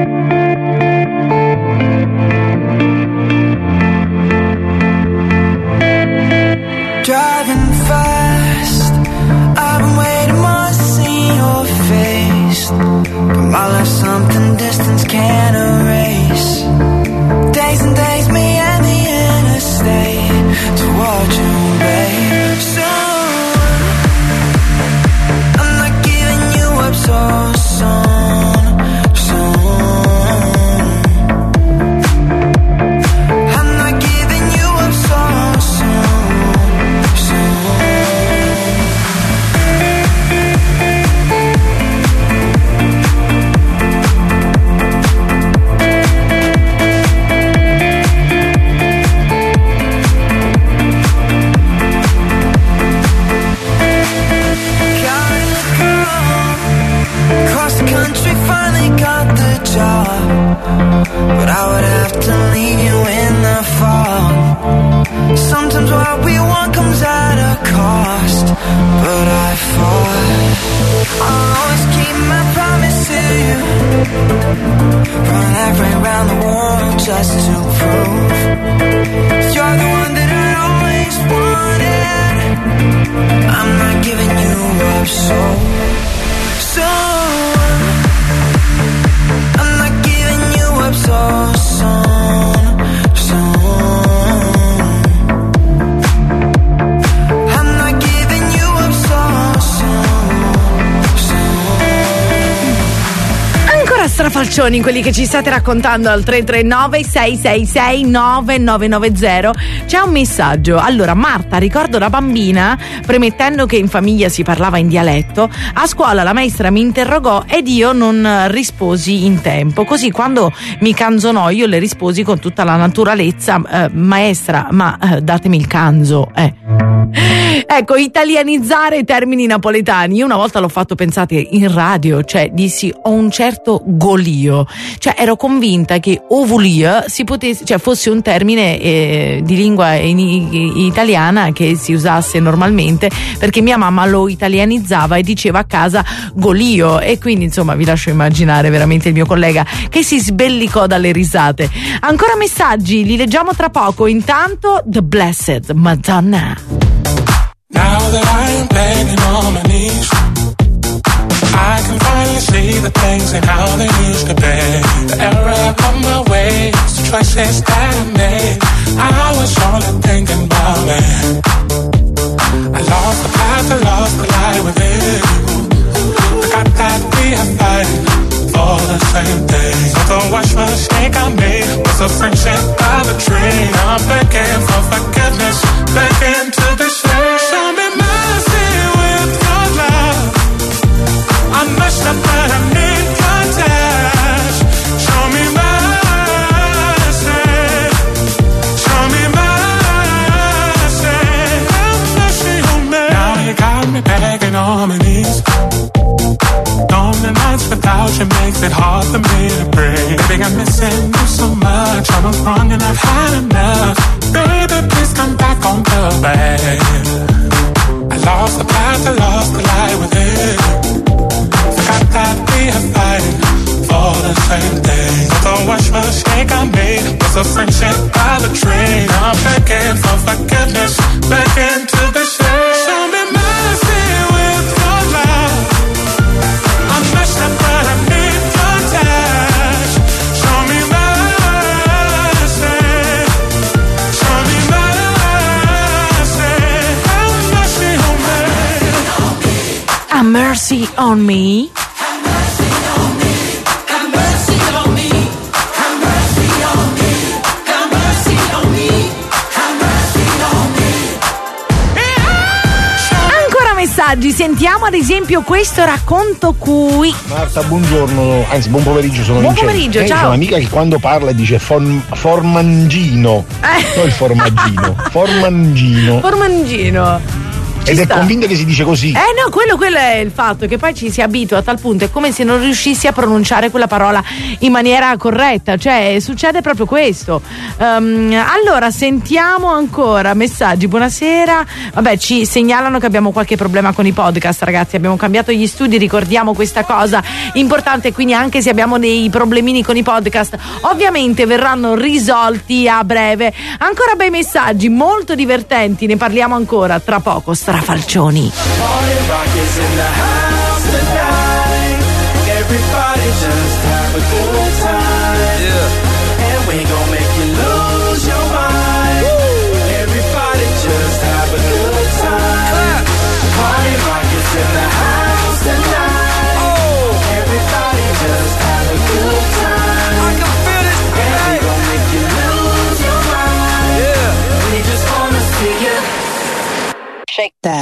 Driving fast, I've been waiting months to see your face. But my life's something distance can't erase. Days and days, me and the interstate to watch you, babe. Soon, I'm not giving you up so soon, soon. I'm not giving you up so you. Run every round the world just to prove you're the one that I always wanted. I'm not giving you up, so so I'm not giving you up, so soon, soon. I'm not giving you up, so Ancora strafalcioni quelli che ci state raccontando al tre tre nove sei sei sei nove nove nove zero. C'è un messaggio. Allora, Marta, ricordo da bambina, premettendo che in famiglia si parlava in dialetto, a scuola la maestra mi interrogò ed io non risposi in tempo. Così quando mi canzonò io le risposi con tutta la naturalezza, eh, maestra, ma eh, datemi il canzo, eh. Ecco, italianizzare i termini napoletani. Io una volta l'ho fatto, pensate, in radio, cioè dissi ho un certo golio, cioè ero convinta che ovulia si potesse, cioè fosse un termine eh, di lingua in, in, italiana che si usasse normalmente, perché mia mamma lo italianizzava e diceva a casa golio, e quindi insomma vi lascio immaginare veramente il mio collega che si sbellicò dalle risate. Ancora messaggi, li leggiamo tra poco. Intanto The Blessed Madonna. Now that I am begging on my knees, I can finally see the things and how they used to be. The error of my ways, the choices that I made, I was only thinking about me. I lost the path, I lost the light within. Forgot that we are fighting for the same thing. So don't watch my mistake I made was a friendship by the tree. I'm begging for forgiveness, begging to be saved. Show me mercy with your love. I messed up but I need your touch. Show me mercy. Show me mercy. Have mercy on me. Now you got me begging on my knees. Lonely nights without you makes it hard for me to breathe. Baby, I'm missing you so much. I was wrong and I've had enough. Baby, please come back on the bed. I lost the path, I lost the light within. Forgot that we are fighting for the same thing. So don't watch my mistake I made was a friendship by the tree. I'm begging for forgiveness, begging to be saved. Show me mercy with your love. I messed up but I need your touch. Show me mercy. Show me mercy. Have mercy on me. A mercy on me. Messaggi, sentiamo ad esempio questo racconto qui. Marta, buongiorno, anzi buon pomeriggio, sono Buon Vincenzo. pomeriggio, Eh, ciao. C'è un'amica che quando parla dice form, formangino, Eh. non il formaggino, formangino. Formangino. Ci Ed sta. è convinta che si dice così. Eh no, quello, quello è il fatto, che poi ci si abitua a tal punto, è come se non riuscissi a pronunciare quella parola in maniera corretta, cioè succede proprio questo. Um, allora, sentiamo ancora messaggi, buonasera. Vabbè, ci segnalano che abbiamo qualche problema con i podcast, ragazzi, abbiamo cambiato gli studi, ricordiamo questa cosa importante, quindi anche se abbiamo dei problemini con i podcast, ovviamente verranno risolti a breve. Ancora bei messaggi, molto divertenti, ne parliamo ancora tra poco. Strafalcioni. Party rock is in the house tonight. Everybody just have a good time. Yeah. And we gon' make you lose your mind. Woo. Everybody just have a good time. Party rock is in the house tonight. Oh. Everybody just have a good time. I can feel it. And we gon' make you lose your mind. Yeah. We just wanna see you shake that.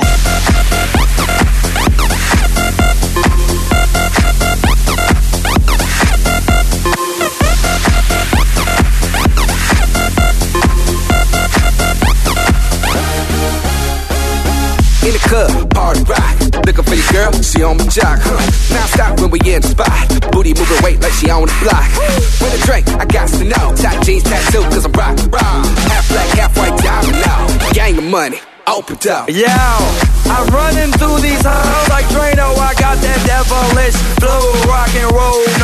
In the club, party rock. Looking for your girl, she on my jock. Huh. Now stop when we in the spot. Booty moving weight like she on the block. With a drink, I got to know. Tight jeans, tattoo, cause I'm rock, rock. Half black, half white, diamond now. Gang of money. Open up. Yo, I'm running through these halls like Drano. I got that devilish flow, rock and roll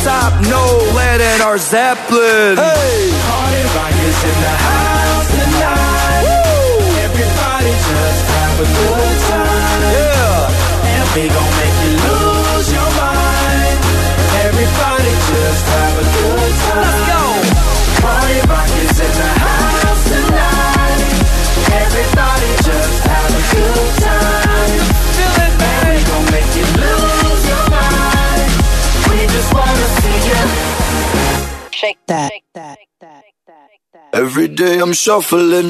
top, no lead in our Zeppelin. Hey, Party rock is in the house tonight. Woo! Everybody just have a good time. Yeah. And we gon' make you lose your mind. Everybody just have a good time. Let's go. Party rock is in the house tonight. Everybody just have a good time. Feel it, And we gon' make you lose your mind. We just wanna see you Shake that. Shake that. Every day I'm shuffling.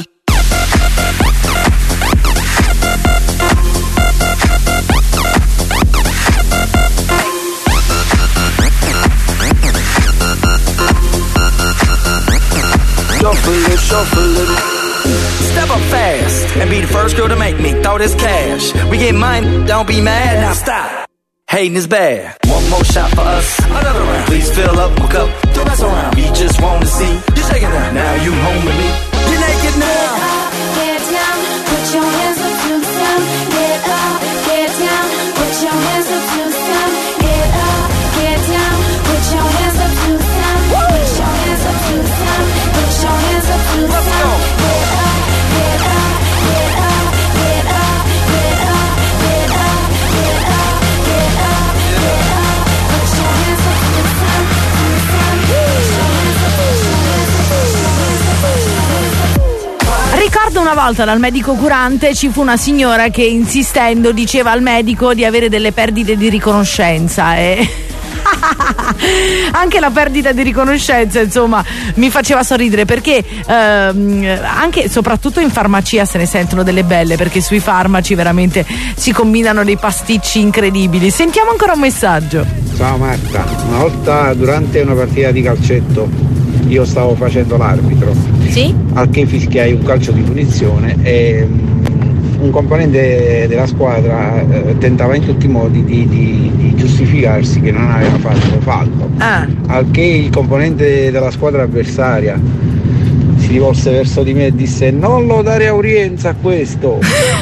Shuffling, shuffling. Step up fast and be the first girl to make me throw this cash. We get mine, don't be mad. Now stop. Hating is bad. One more shot for us. Another round. Please fill up my cup. Don't mess around. We just want to see you shaking that. Now you home with me. You're naked now. Get down, put your hands up to the sun. Get up, get down, put your hands up to the sun. Get up, get down, put your hands up to the sun. Put your hands up to the sun. Put your hands up to the sun. Get up, get up, get up, get up, get up, get up, get up, get up, get up. Put your hands up to the sun, to the sun. Put your hands up, put your hands up, put your hands up, put your hands up. Ricordo una volta dal medico curante ci fu una signora che insistendo diceva al medico di avere delle perdite di riconoscenza e anche la perdita di riconoscenza insomma mi faceva sorridere perché ehm, anche e soprattutto in farmacia se ne sentono delle belle, perché sui farmaci veramente si combinano dei pasticci incredibili. Sentiamo ancora un messaggio. Ciao Marta, una volta durante una partita di calcetto io stavo facendo l'arbitro, sì? Al che fischiai un calcio di punizione e um, un componente della squadra eh, tentava in tutti i modi di, di, di giustificarsi che non aveva fatto fallo, ah. Al che il componente della squadra avversaria si rivolse verso di me e disse: non lo dare aurienza a questo.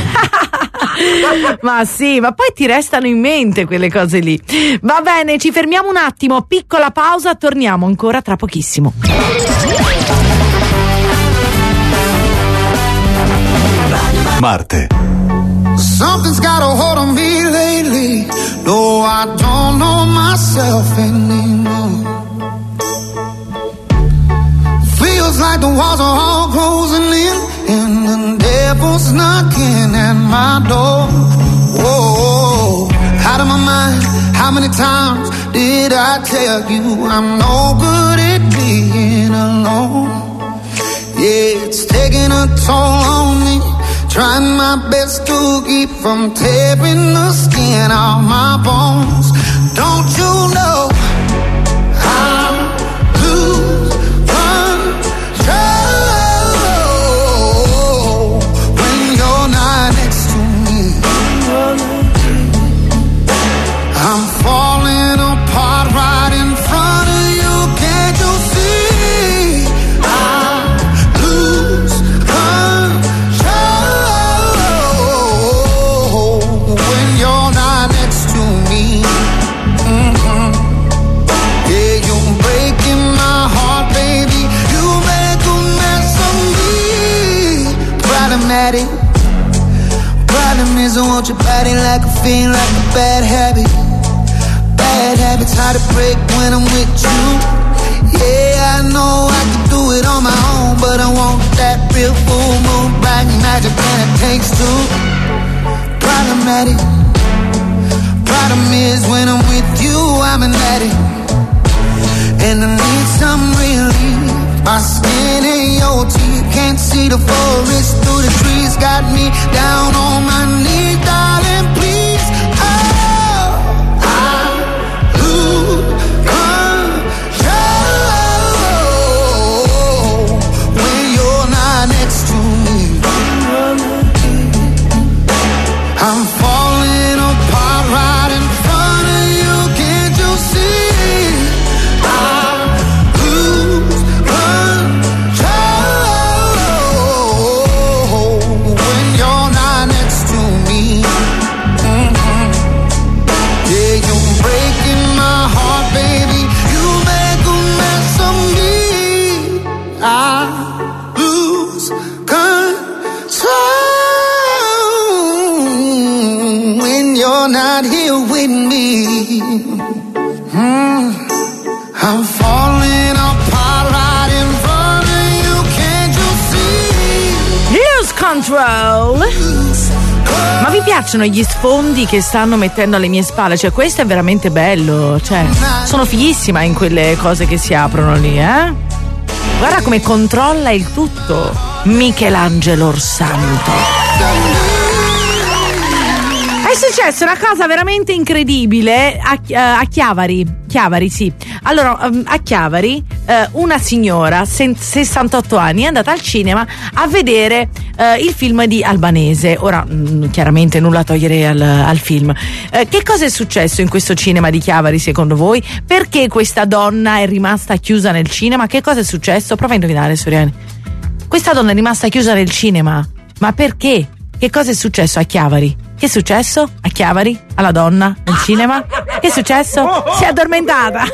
Ma sì, ma poi ti restano in mente quelle cose lì. Va bene, ci fermiamo un attimo, piccola pausa, torniamo ancora tra pochissimo. Marte. Something's got a hold on me lately. No, I don't know myself anymore. Feels like the walls are all closing in, and the devil's knocking at my door. Whoa, out of my mind. How many times did I tell you I'm no good at being alone? Yeah, it's taking a toll on me. Trying my best to keep from tearing the skin off my bones. Don't you know I'm lose control when you're not next to me? I'm falling apart right in front of you. Can't you see? I lose control when you're not next to me. Mm-hmm. Yeah, you're breaking my heart, baby. You make a mess of me. Problematic. Problem is I want your body like a fiend, like a bad habit. Bad habits hard to break when I'm with you. Yeah, I know I can do it on my own, but I want that real full moon bright magic and it takes two. Problematic. Problem is when I'm with you, I'm an addict, and I need some relief. My skin ain't your teeth, can't see the forest through the trees. Got me down on my knees, darling, please. Oh, I lose control when you're not next to me. I'm falling apart right in front of you. Can't you see? I lose control when you're not you're not here with me. Mm. I'm falling apart right in front of you, can't you see? Lose Control. Ma vi piacciono gli sfondi che stanno mettendo alle mie spalle? Cioè, questo è veramente bello. Cioè, sono fighissima in quelle cose che si aprono lì, eh? Guarda come controlla il tutto Michelangelo Orsanto. È successa una cosa veramente incredibile a, uh, a Chiavari. Chiavari, sì. Allora, um, a Chiavari uh, una signora, sen- sessantotto anni, è andata al cinema a vedere uh, il film di Albanese. Ora, mh, chiaramente nulla a togliere al, al film. Uh, che cosa è successo in questo cinema di Chiavari, secondo voi? Perché questa donna è rimasta chiusa nel cinema? Che cosa è successo? Prova a indovinare, Soriani. Questa donna è rimasta chiusa nel cinema. Ma perché? Che cosa è successo a Chiavari? Che è successo a Chiavari? Alla donna nel cinema? Che è successo? Si è addormentata.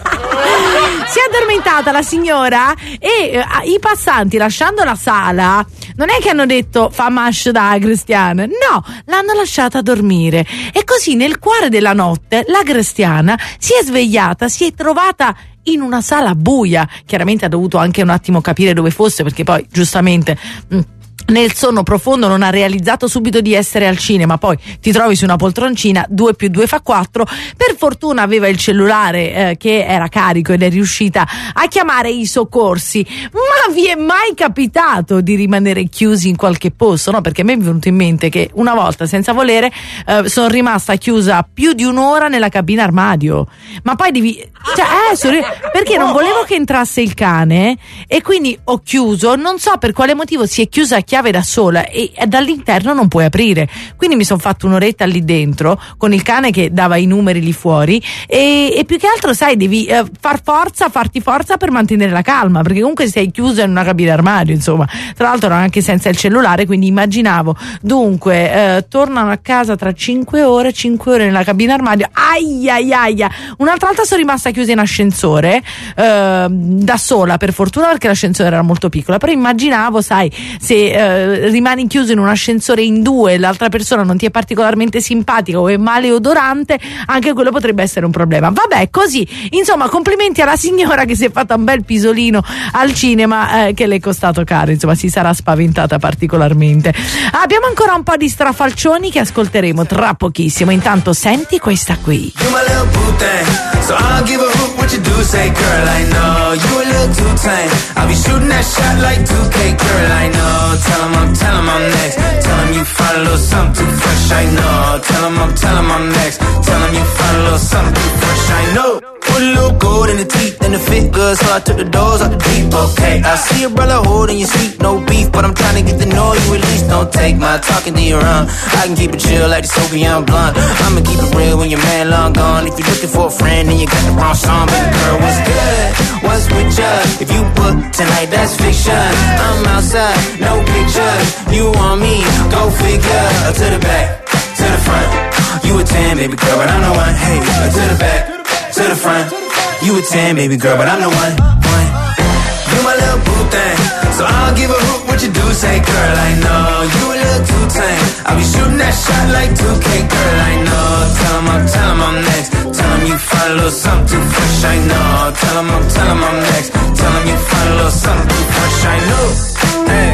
Si è addormentata la signora e eh, i passanti, lasciando la sala, non è che hanno detto fa mascio da cristiana, no, l'hanno lasciata dormire. E così nel cuore della notte la cristiana si è svegliata, si è trovata in una sala buia. Chiaramente ha dovuto anche un attimo capire dove fosse, perché poi giustamente mh, nel sonno profondo non ha realizzato subito di essere al cinema. Poi ti trovi su una poltroncina, due più due fa quattro. Per fortuna aveva il cellulare eh, che era carico ed è riuscita a chiamare i soccorsi. Ma vi è mai capitato di rimanere chiusi in qualche posto? No, perché a me è venuto in mente che una volta, senza volere, eh, sono rimasta chiusa più di un'ora nella cabina armadio. Ma poi devi, cioè, eh, sorri- perché non volevo che entrasse il cane e quindi ho chiuso. Non so per quale motivo si è chiusa a chiave da sola e dall'interno non puoi aprire, quindi mi sono fatto un'oretta lì dentro con il cane che dava i numeri lì fuori e, e più che altro sai devi eh, far forza farti forza per mantenere la calma, perché comunque sei chiuso in una cabina armadio, insomma. Tra l'altro ero anche senza il cellulare, quindi immaginavo. Dunque eh, tornano a casa tra cinque ore cinque ore nella cabina armadio. Aia aia aia. Un'altra volta sono rimasta chiusa in ascensore eh, da sola, per fortuna, perché l'ascensore era molto piccolo, però immaginavo, sai, se eh, rimani chiuso in un ascensore in due e l'altra persona non ti è particolarmente simpatica o è maleodorante, anche quello potrebbe essere un problema. Vabbè, così, insomma, complimenti alla signora che si è fatta un bel pisolino al cinema eh, che le è costato caro, insomma, si sarà spaventata particolarmente. Abbiamo ancora un po' di strafalcioni che ascolteremo tra pochissimo. Intanto senti questa qui. You my little boo thing, so I don't give a hoot what you do. Say, girl, I know you a little too tame. I'll be shooting that shot like two K, girl, I know. Tell him I'm, tell him I'm next. Tell him you find a little something too fresh, I know. Tell him I'm, tell him I'm next. Tell him you find a little something too fresh, I know. Put a little gold in the teeth and the fit good, so I took the doors out the deep, okay. I see your brother holding your sweet, no beef, but I'm trying to get to know you at least. Don't take my talking to your own. I can keep it chill like the Soviet blunt. I'ma keep it real when your man long gone. If you're looking for a friend and you got the wrong song, baby girl, what's good? What's with ya? If you book tonight, that's fiction. I'm outside, no pictures. You want me? Go figure. To the back, to the front. You a ten, baby girl, but I'm the one. Hey, to the back, to the front. You a ten, baby girl, but I'm the one. One. You my little boo thing, so I don't give a hoot what you do. Say, girl, I know you a little too tame. I'll be shooting that shot like two K, girl, I know. Tell him I'm, tell him I'm next. Tell him you find a little something too fresh, I know. Tell him I'm, tell him I'm next. Tell him you find a little something too fresh, I know. Hey,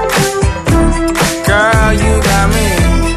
girl, you got me.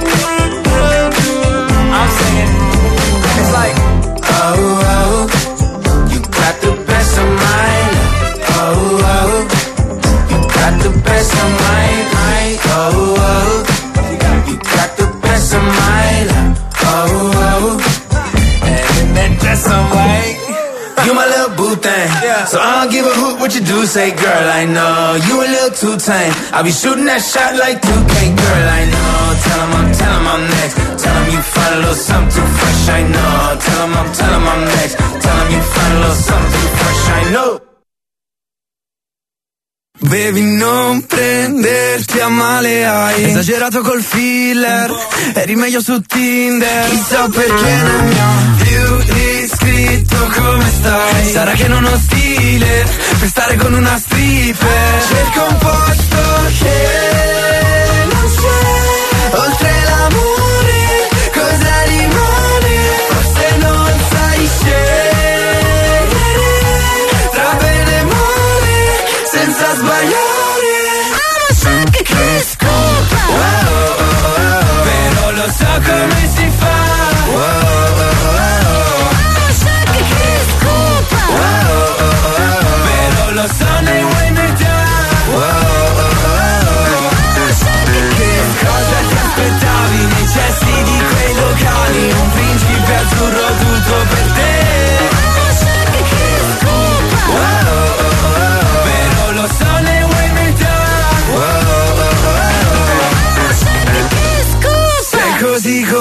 I'm singing. It's like, oh, oh, you got the best of mine. Oh, oh, you got the best of mine. Oh, oh, you got the best of mine. Oh, oh, and in that dress I'm white. You my little boo thing, yeah. So I don't give a hoot what you do. Say, girl, I know you a little too tame. I'll be shooting that shot like two K, girl, I know. Tell him I'm, tell him I'm next. Tell him you find a little something too fresh, I know. Tell him I'm, tell him I'm next. Tell him you find a little something too fresh, I know. Baby, non prenderti a male, hai esagerato col filler, eri meglio su Tinder. Chissà perché non mi ha più iscritto, come stai? Sarà che non ho stile per stare con una stripper. Cerco un posto che non c'è, oltre l'amore cosa rimane?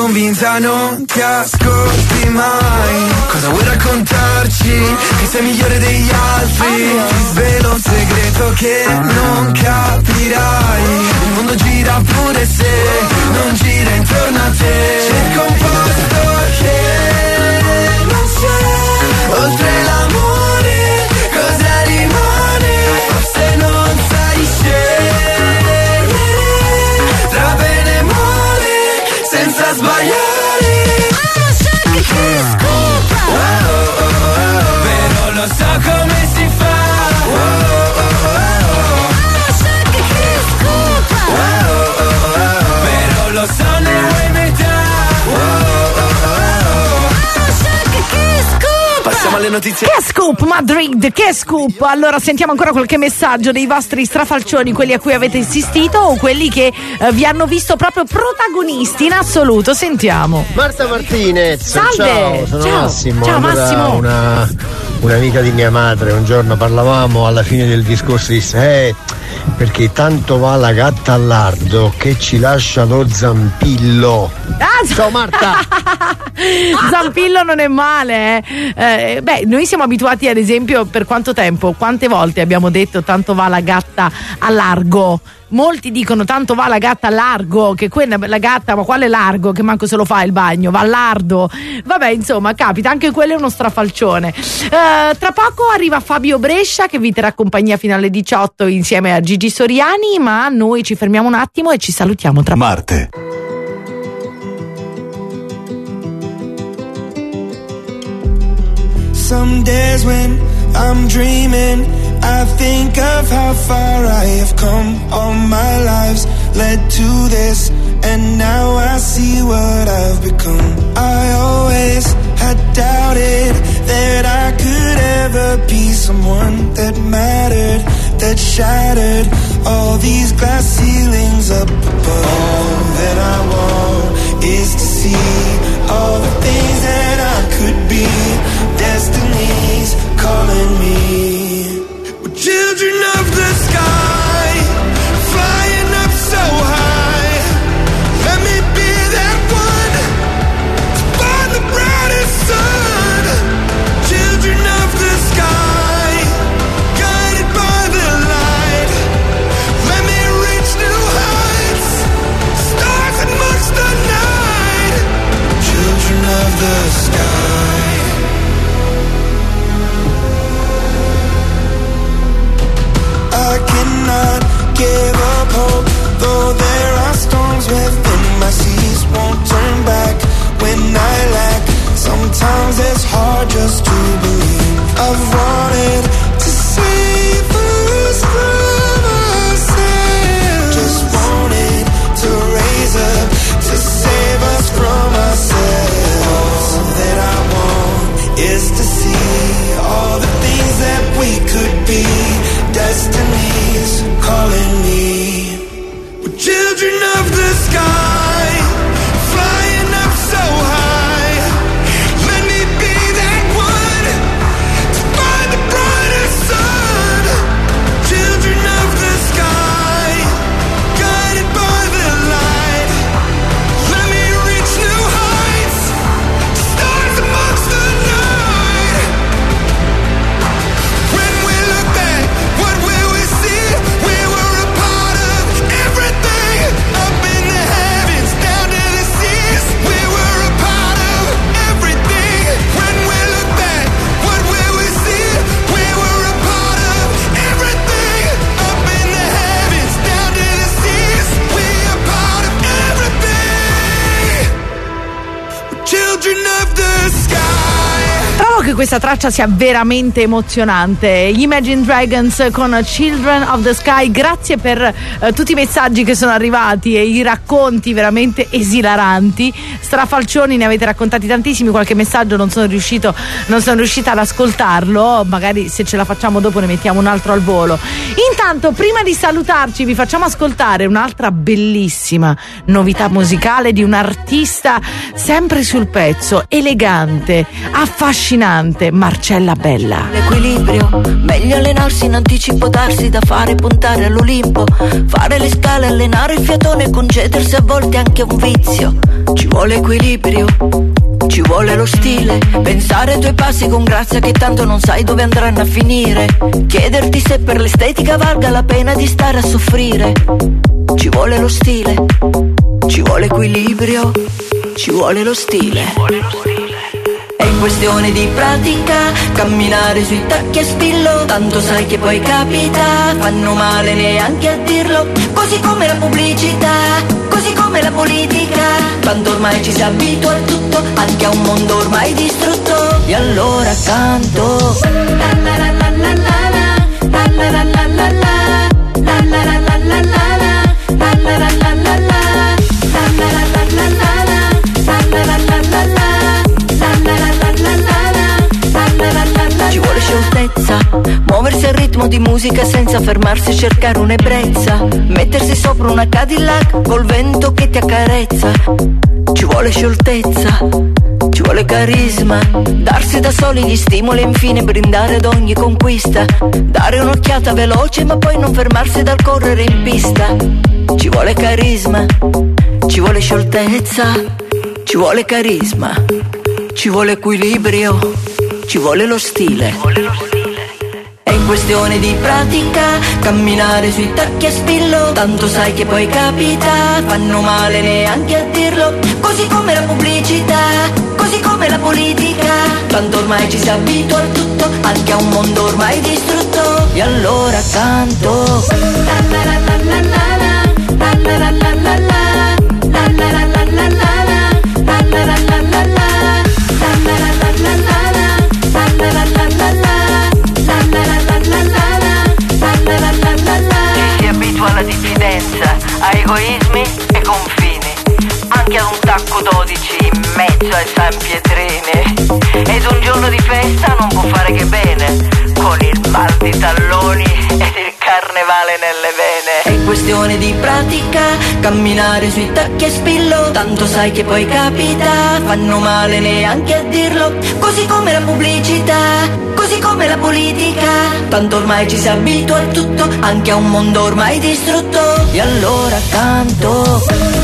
convinta non ti ascolti mai. Cosa vuoi raccontarci? Che sei migliore degli altri. Ti svelo un segreto che non capirai. Il mondo gira pure se non gira intorno a te. Cerca un posto che non c'è. Oltre l'amore cosa rimane? Forse non sai scegliere tra bene e male senza sbagliare. Però lo so come si fa. Però lo so ne vuoi metà. Passiamo alle notizie. Che scoop Madrid, che scoop. Allora sentiamo ancora qualche messaggio dei vostri strafalcioni, quelli a cui avete insistito o quelli che eh, vi hanno visto proprio protagonisti in assoluto. Sentiamo. Marta Martinez. Salve. Ciao, sono Ciao. Massimo. Ciao, Allora, Massimo. Una, un'amica di mia madre un giorno parlavamo, alla fine del discorso disse eh perché tanto va la gatta al lardo che ci lascia lo zampillo. Ah, ciao Marta. Zampillo non è male, eh. Eh, beh, noi siamo abituati, ad esempio, per quanto tempo, quante volte abbiamo detto tanto va la gatta a largo? Molti dicono tanto va la gatta a largo, che quella la gatta, ma quale largo? Che manco se lo fa il bagno, va a lardo. Vabbè, insomma, capita, anche quello è uno strafalcione. Eh, tra poco arriva Fabio Brescia che vi terrà compagnia fino alle diciotto insieme a Gigi Soriani, ma noi ci fermiamo un attimo e ci salutiamo tra poco. Marte. Some days when I'm dreaming, I think of how far I have come. All my lives led to this, and now I see what I've become. I always had doubted that I could ever be someone that mattered, that shattered all these glass ceilings up above. All that I want is to see all the things that I could be. Destiny's calling me. We're children of the sky, flying up so high. Let me be that one to find the brightest sun. Children of the sky, guided by the light. Let me reach new heights, stars amongst the night. Children of the sky. I cannot give up hope, though there are storms within my seas. Won't turn back when I lack. Sometimes it's hard just to believe. I've wanted to save us from ourselves. Just wanted to raise up to save us from ourselves. All that I want is to see all the things that we could be. Destiny's calling me. We're children of the sky, flying up so high. Let me be that one to find the brightest sun. Children of the sky, guided by the light. Let me reach new heights, stars amongst the night. When we look back, what will we see? We were a part of everything, up in the heavens, down to the seas. We were a part of everything. When we look back, what will we see? We were a part of everything, up in the heavens, down to the seas. We are part of everything. We're children of the sky. Trovo che questa traccia sia veramente emozionante. Gli Imagine Dragons con Children of the Sky. Grazie per eh, tutti i messaggi che sono arrivati e i racconti veramente esilaranti. Strafalcioni, ne avete raccontati tantissimi. Qualche messaggio non sono riuscito non sono riuscita ad ascoltarlo. Magari se ce la facciamo dopo ne mettiamo un altro al volo. Intanto, prima di salutarci, vi facciamo ascoltare un'altra bellissima novità musicale di un artista sempre sul pezzo, elegante, affascinante. cantante Marcella Bella. L'equilibrio, meglio allenarsi in anticipo, darsi da fare, puntare all'Olimpo, fare le scale, allenare il fiatone, concedersi a volte anche un vizio. Ci vuole equilibrio, ci vuole lo stile, pensare ai tuoi passi con grazia che tanto non sai dove andranno a finire, chiederti se per l'estetica valga la pena di stare a soffrire. Ci vuole lo stile, ci vuole equilibrio, ci vuole lo stile. È questione di pratica, camminare sui tacchi a spillo, tanto sai che poi capita, fanno male neanche a dirlo, così come la pubblicità, così come la politica, tanto ormai ci si abitua a tutto, anche a un mondo ormai distrutto, e allora canto la la la la la la la la la la la la la la la la la la ci vuole scioltezza, muoversi al ritmo di musica senza fermarsi a cercare un'ebbrezza, mettersi sopra una Cadillac col vento che ti accarezza. Ci vuole scioltezza, ci vuole carisma, darsi da soli gli stimoli e infine brindare ad ogni conquista, dare un'occhiata veloce ma poi non fermarsi dal correre in pista. Ci vuole carisma, ci vuole scioltezza, ci vuole carisma, ci vuole equilibrio, ci vuole lo stile. È questione di pratica, camminare sui tacchi a spillo, tanto sai che poi capita, fanno male neanche a dirlo, così come la pubblicità, così come la politica, tanto ormai ci si abitua a tutto, anche a un mondo ormai distrutto, e allora canto la la la la la la la la la la la la la la la la alla diffidenza, a egoismi e confini, anche ad un tacco dodici in mezzo ai San Pietrini, ed un giorno di festa non può fare che bene, con il mal di talloni ed il carnevale nelle vene. È questione di pratica, camminare sui tacchi a spillo, tanto sai che poi capita, fanno male neanche a dirlo, così come la pubblicità, così come la politica, tanto ormai ci si abitua a tutto, anche a un mondo ormai distrutto, e allora canto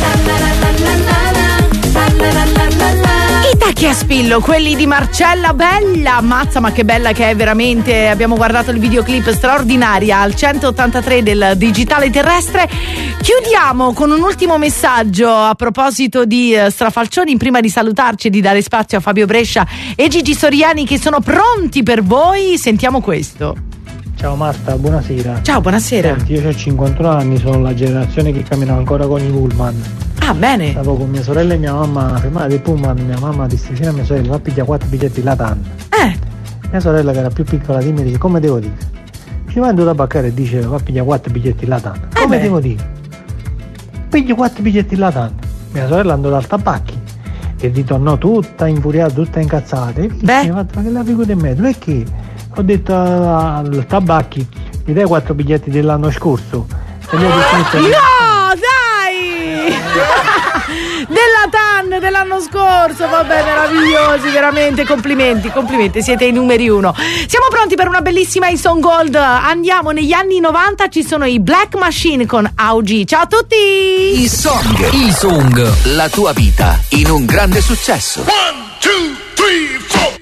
i tacchi a spillo, quelli di Marcella Bella. Ammazza, ma che bella che è veramente. Abbiamo guardato il videoclip, straordinaria, al centottantatré del digitale terrestre. Chiudiamo con un ultimo messaggio a proposito di uh, strafalcioni, prima di salutarci e di dare spazio a Fabio Brescia e Gigi Soriani che sono pronti per voi. Sentiamo questo. Ciao Marta, buonasera. Ciao, buonasera. Senti, io ho cinquantuno anni, sono la generazione che cammina ancora con i pullman. Ah, bene. Stavo con mia sorella e mia mamma alla fermata del pullman, mia mamma disse vicino a mia sorella, va a pigliare quattro biglietti di Latan. Eh. Mia sorella che era più piccola di me dice, come devo dire? Ci va in tabaccaria e dice, va a pigliare quattro biglietti di Latan. Eh come beh. devo dire? Pigli quattro biglietti di Latan. Mia sorella andò dal tabacchi e ritornò tutta infuriata, tutta incazzata. E beh. mi ha fatto, ma che la figura in mezzo? E che? Ho detto al tabacchi, mi dai quattro biglietti dell'anno scorso? E gli ho detto, no, dai! Della Tan dell'anno scorso, vabbè, meravigliosi, veramente, complimenti, complimenti, siete i numeri uno. Siamo pronti per una bellissima Ison Gold. Andiamo negli anni novanta, ci sono i Black Machine con A U G. Ciao a tutti! I Song, I Song, la tua vita in un grande successo. One, two, three, four.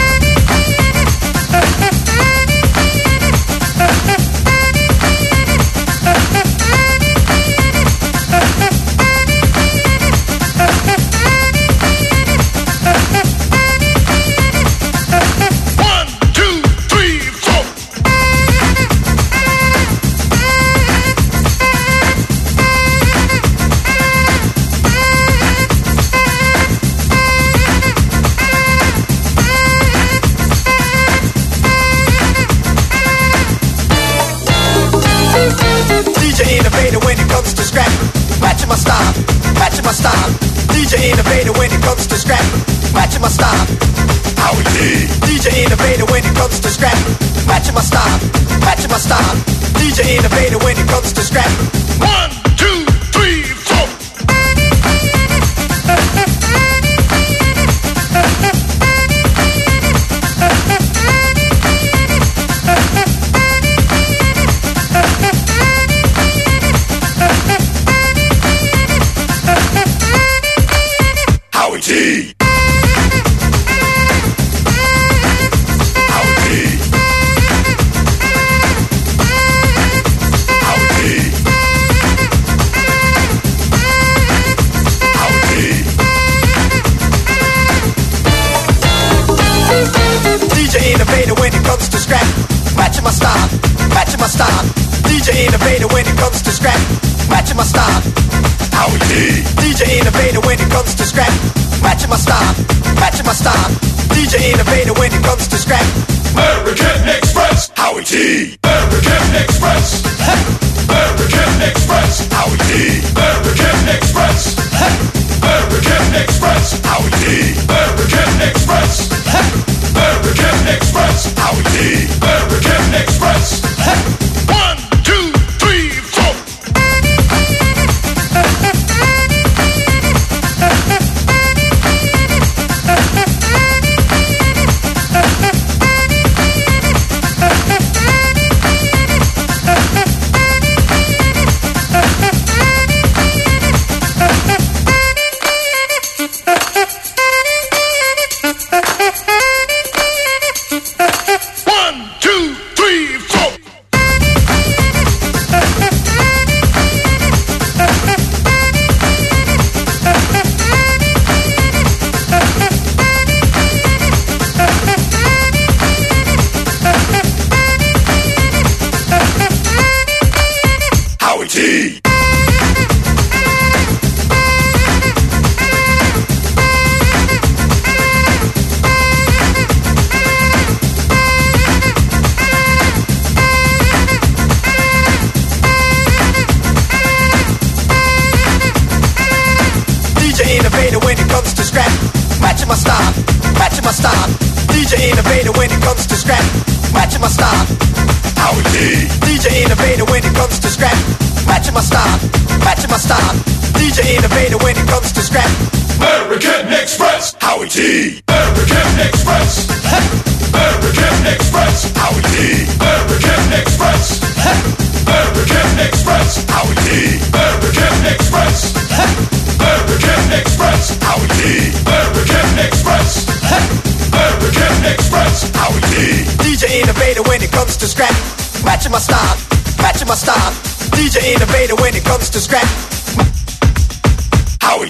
my style, matching my style. D J innovator when it comes to scrapping, matching my style. How we did. D J innovator when it comes to scrapping, matching my style, matching my style. D J innovator when it comes to scrapping. One, two, three, four. scrap. Matching my style, matching my style. D J innovator when it comes to scrap. Matching my style. Howie D. D J innovator when it comes to scrap. Matching my style, matching my style. D J innovator when it comes to scrap. American Express, Howie T. American Express, American Express, Howie T. American Express, American Express, Howie T. American Express, American Express, Howie T. American Express. One, two, three, four. One, two, three, four. Howie T. D J innovator when it comes to scrap. Matching my style, matching my style. D J innovator when it comes to scrap. Matching my style. Howie T. D J innovator when it comes to scrap. Matching my style, matching my style. D J innovator when it comes to scrap. American Express, Howie T. American Express, American Express, Howie T. American Express, American Express, Howie T. American Express, American Express, Howie T. American Express, American Express, Howie T. D J innovator when it comes to scrap. Matching my style, matching my style. D J innovator when it comes to scrap. Howie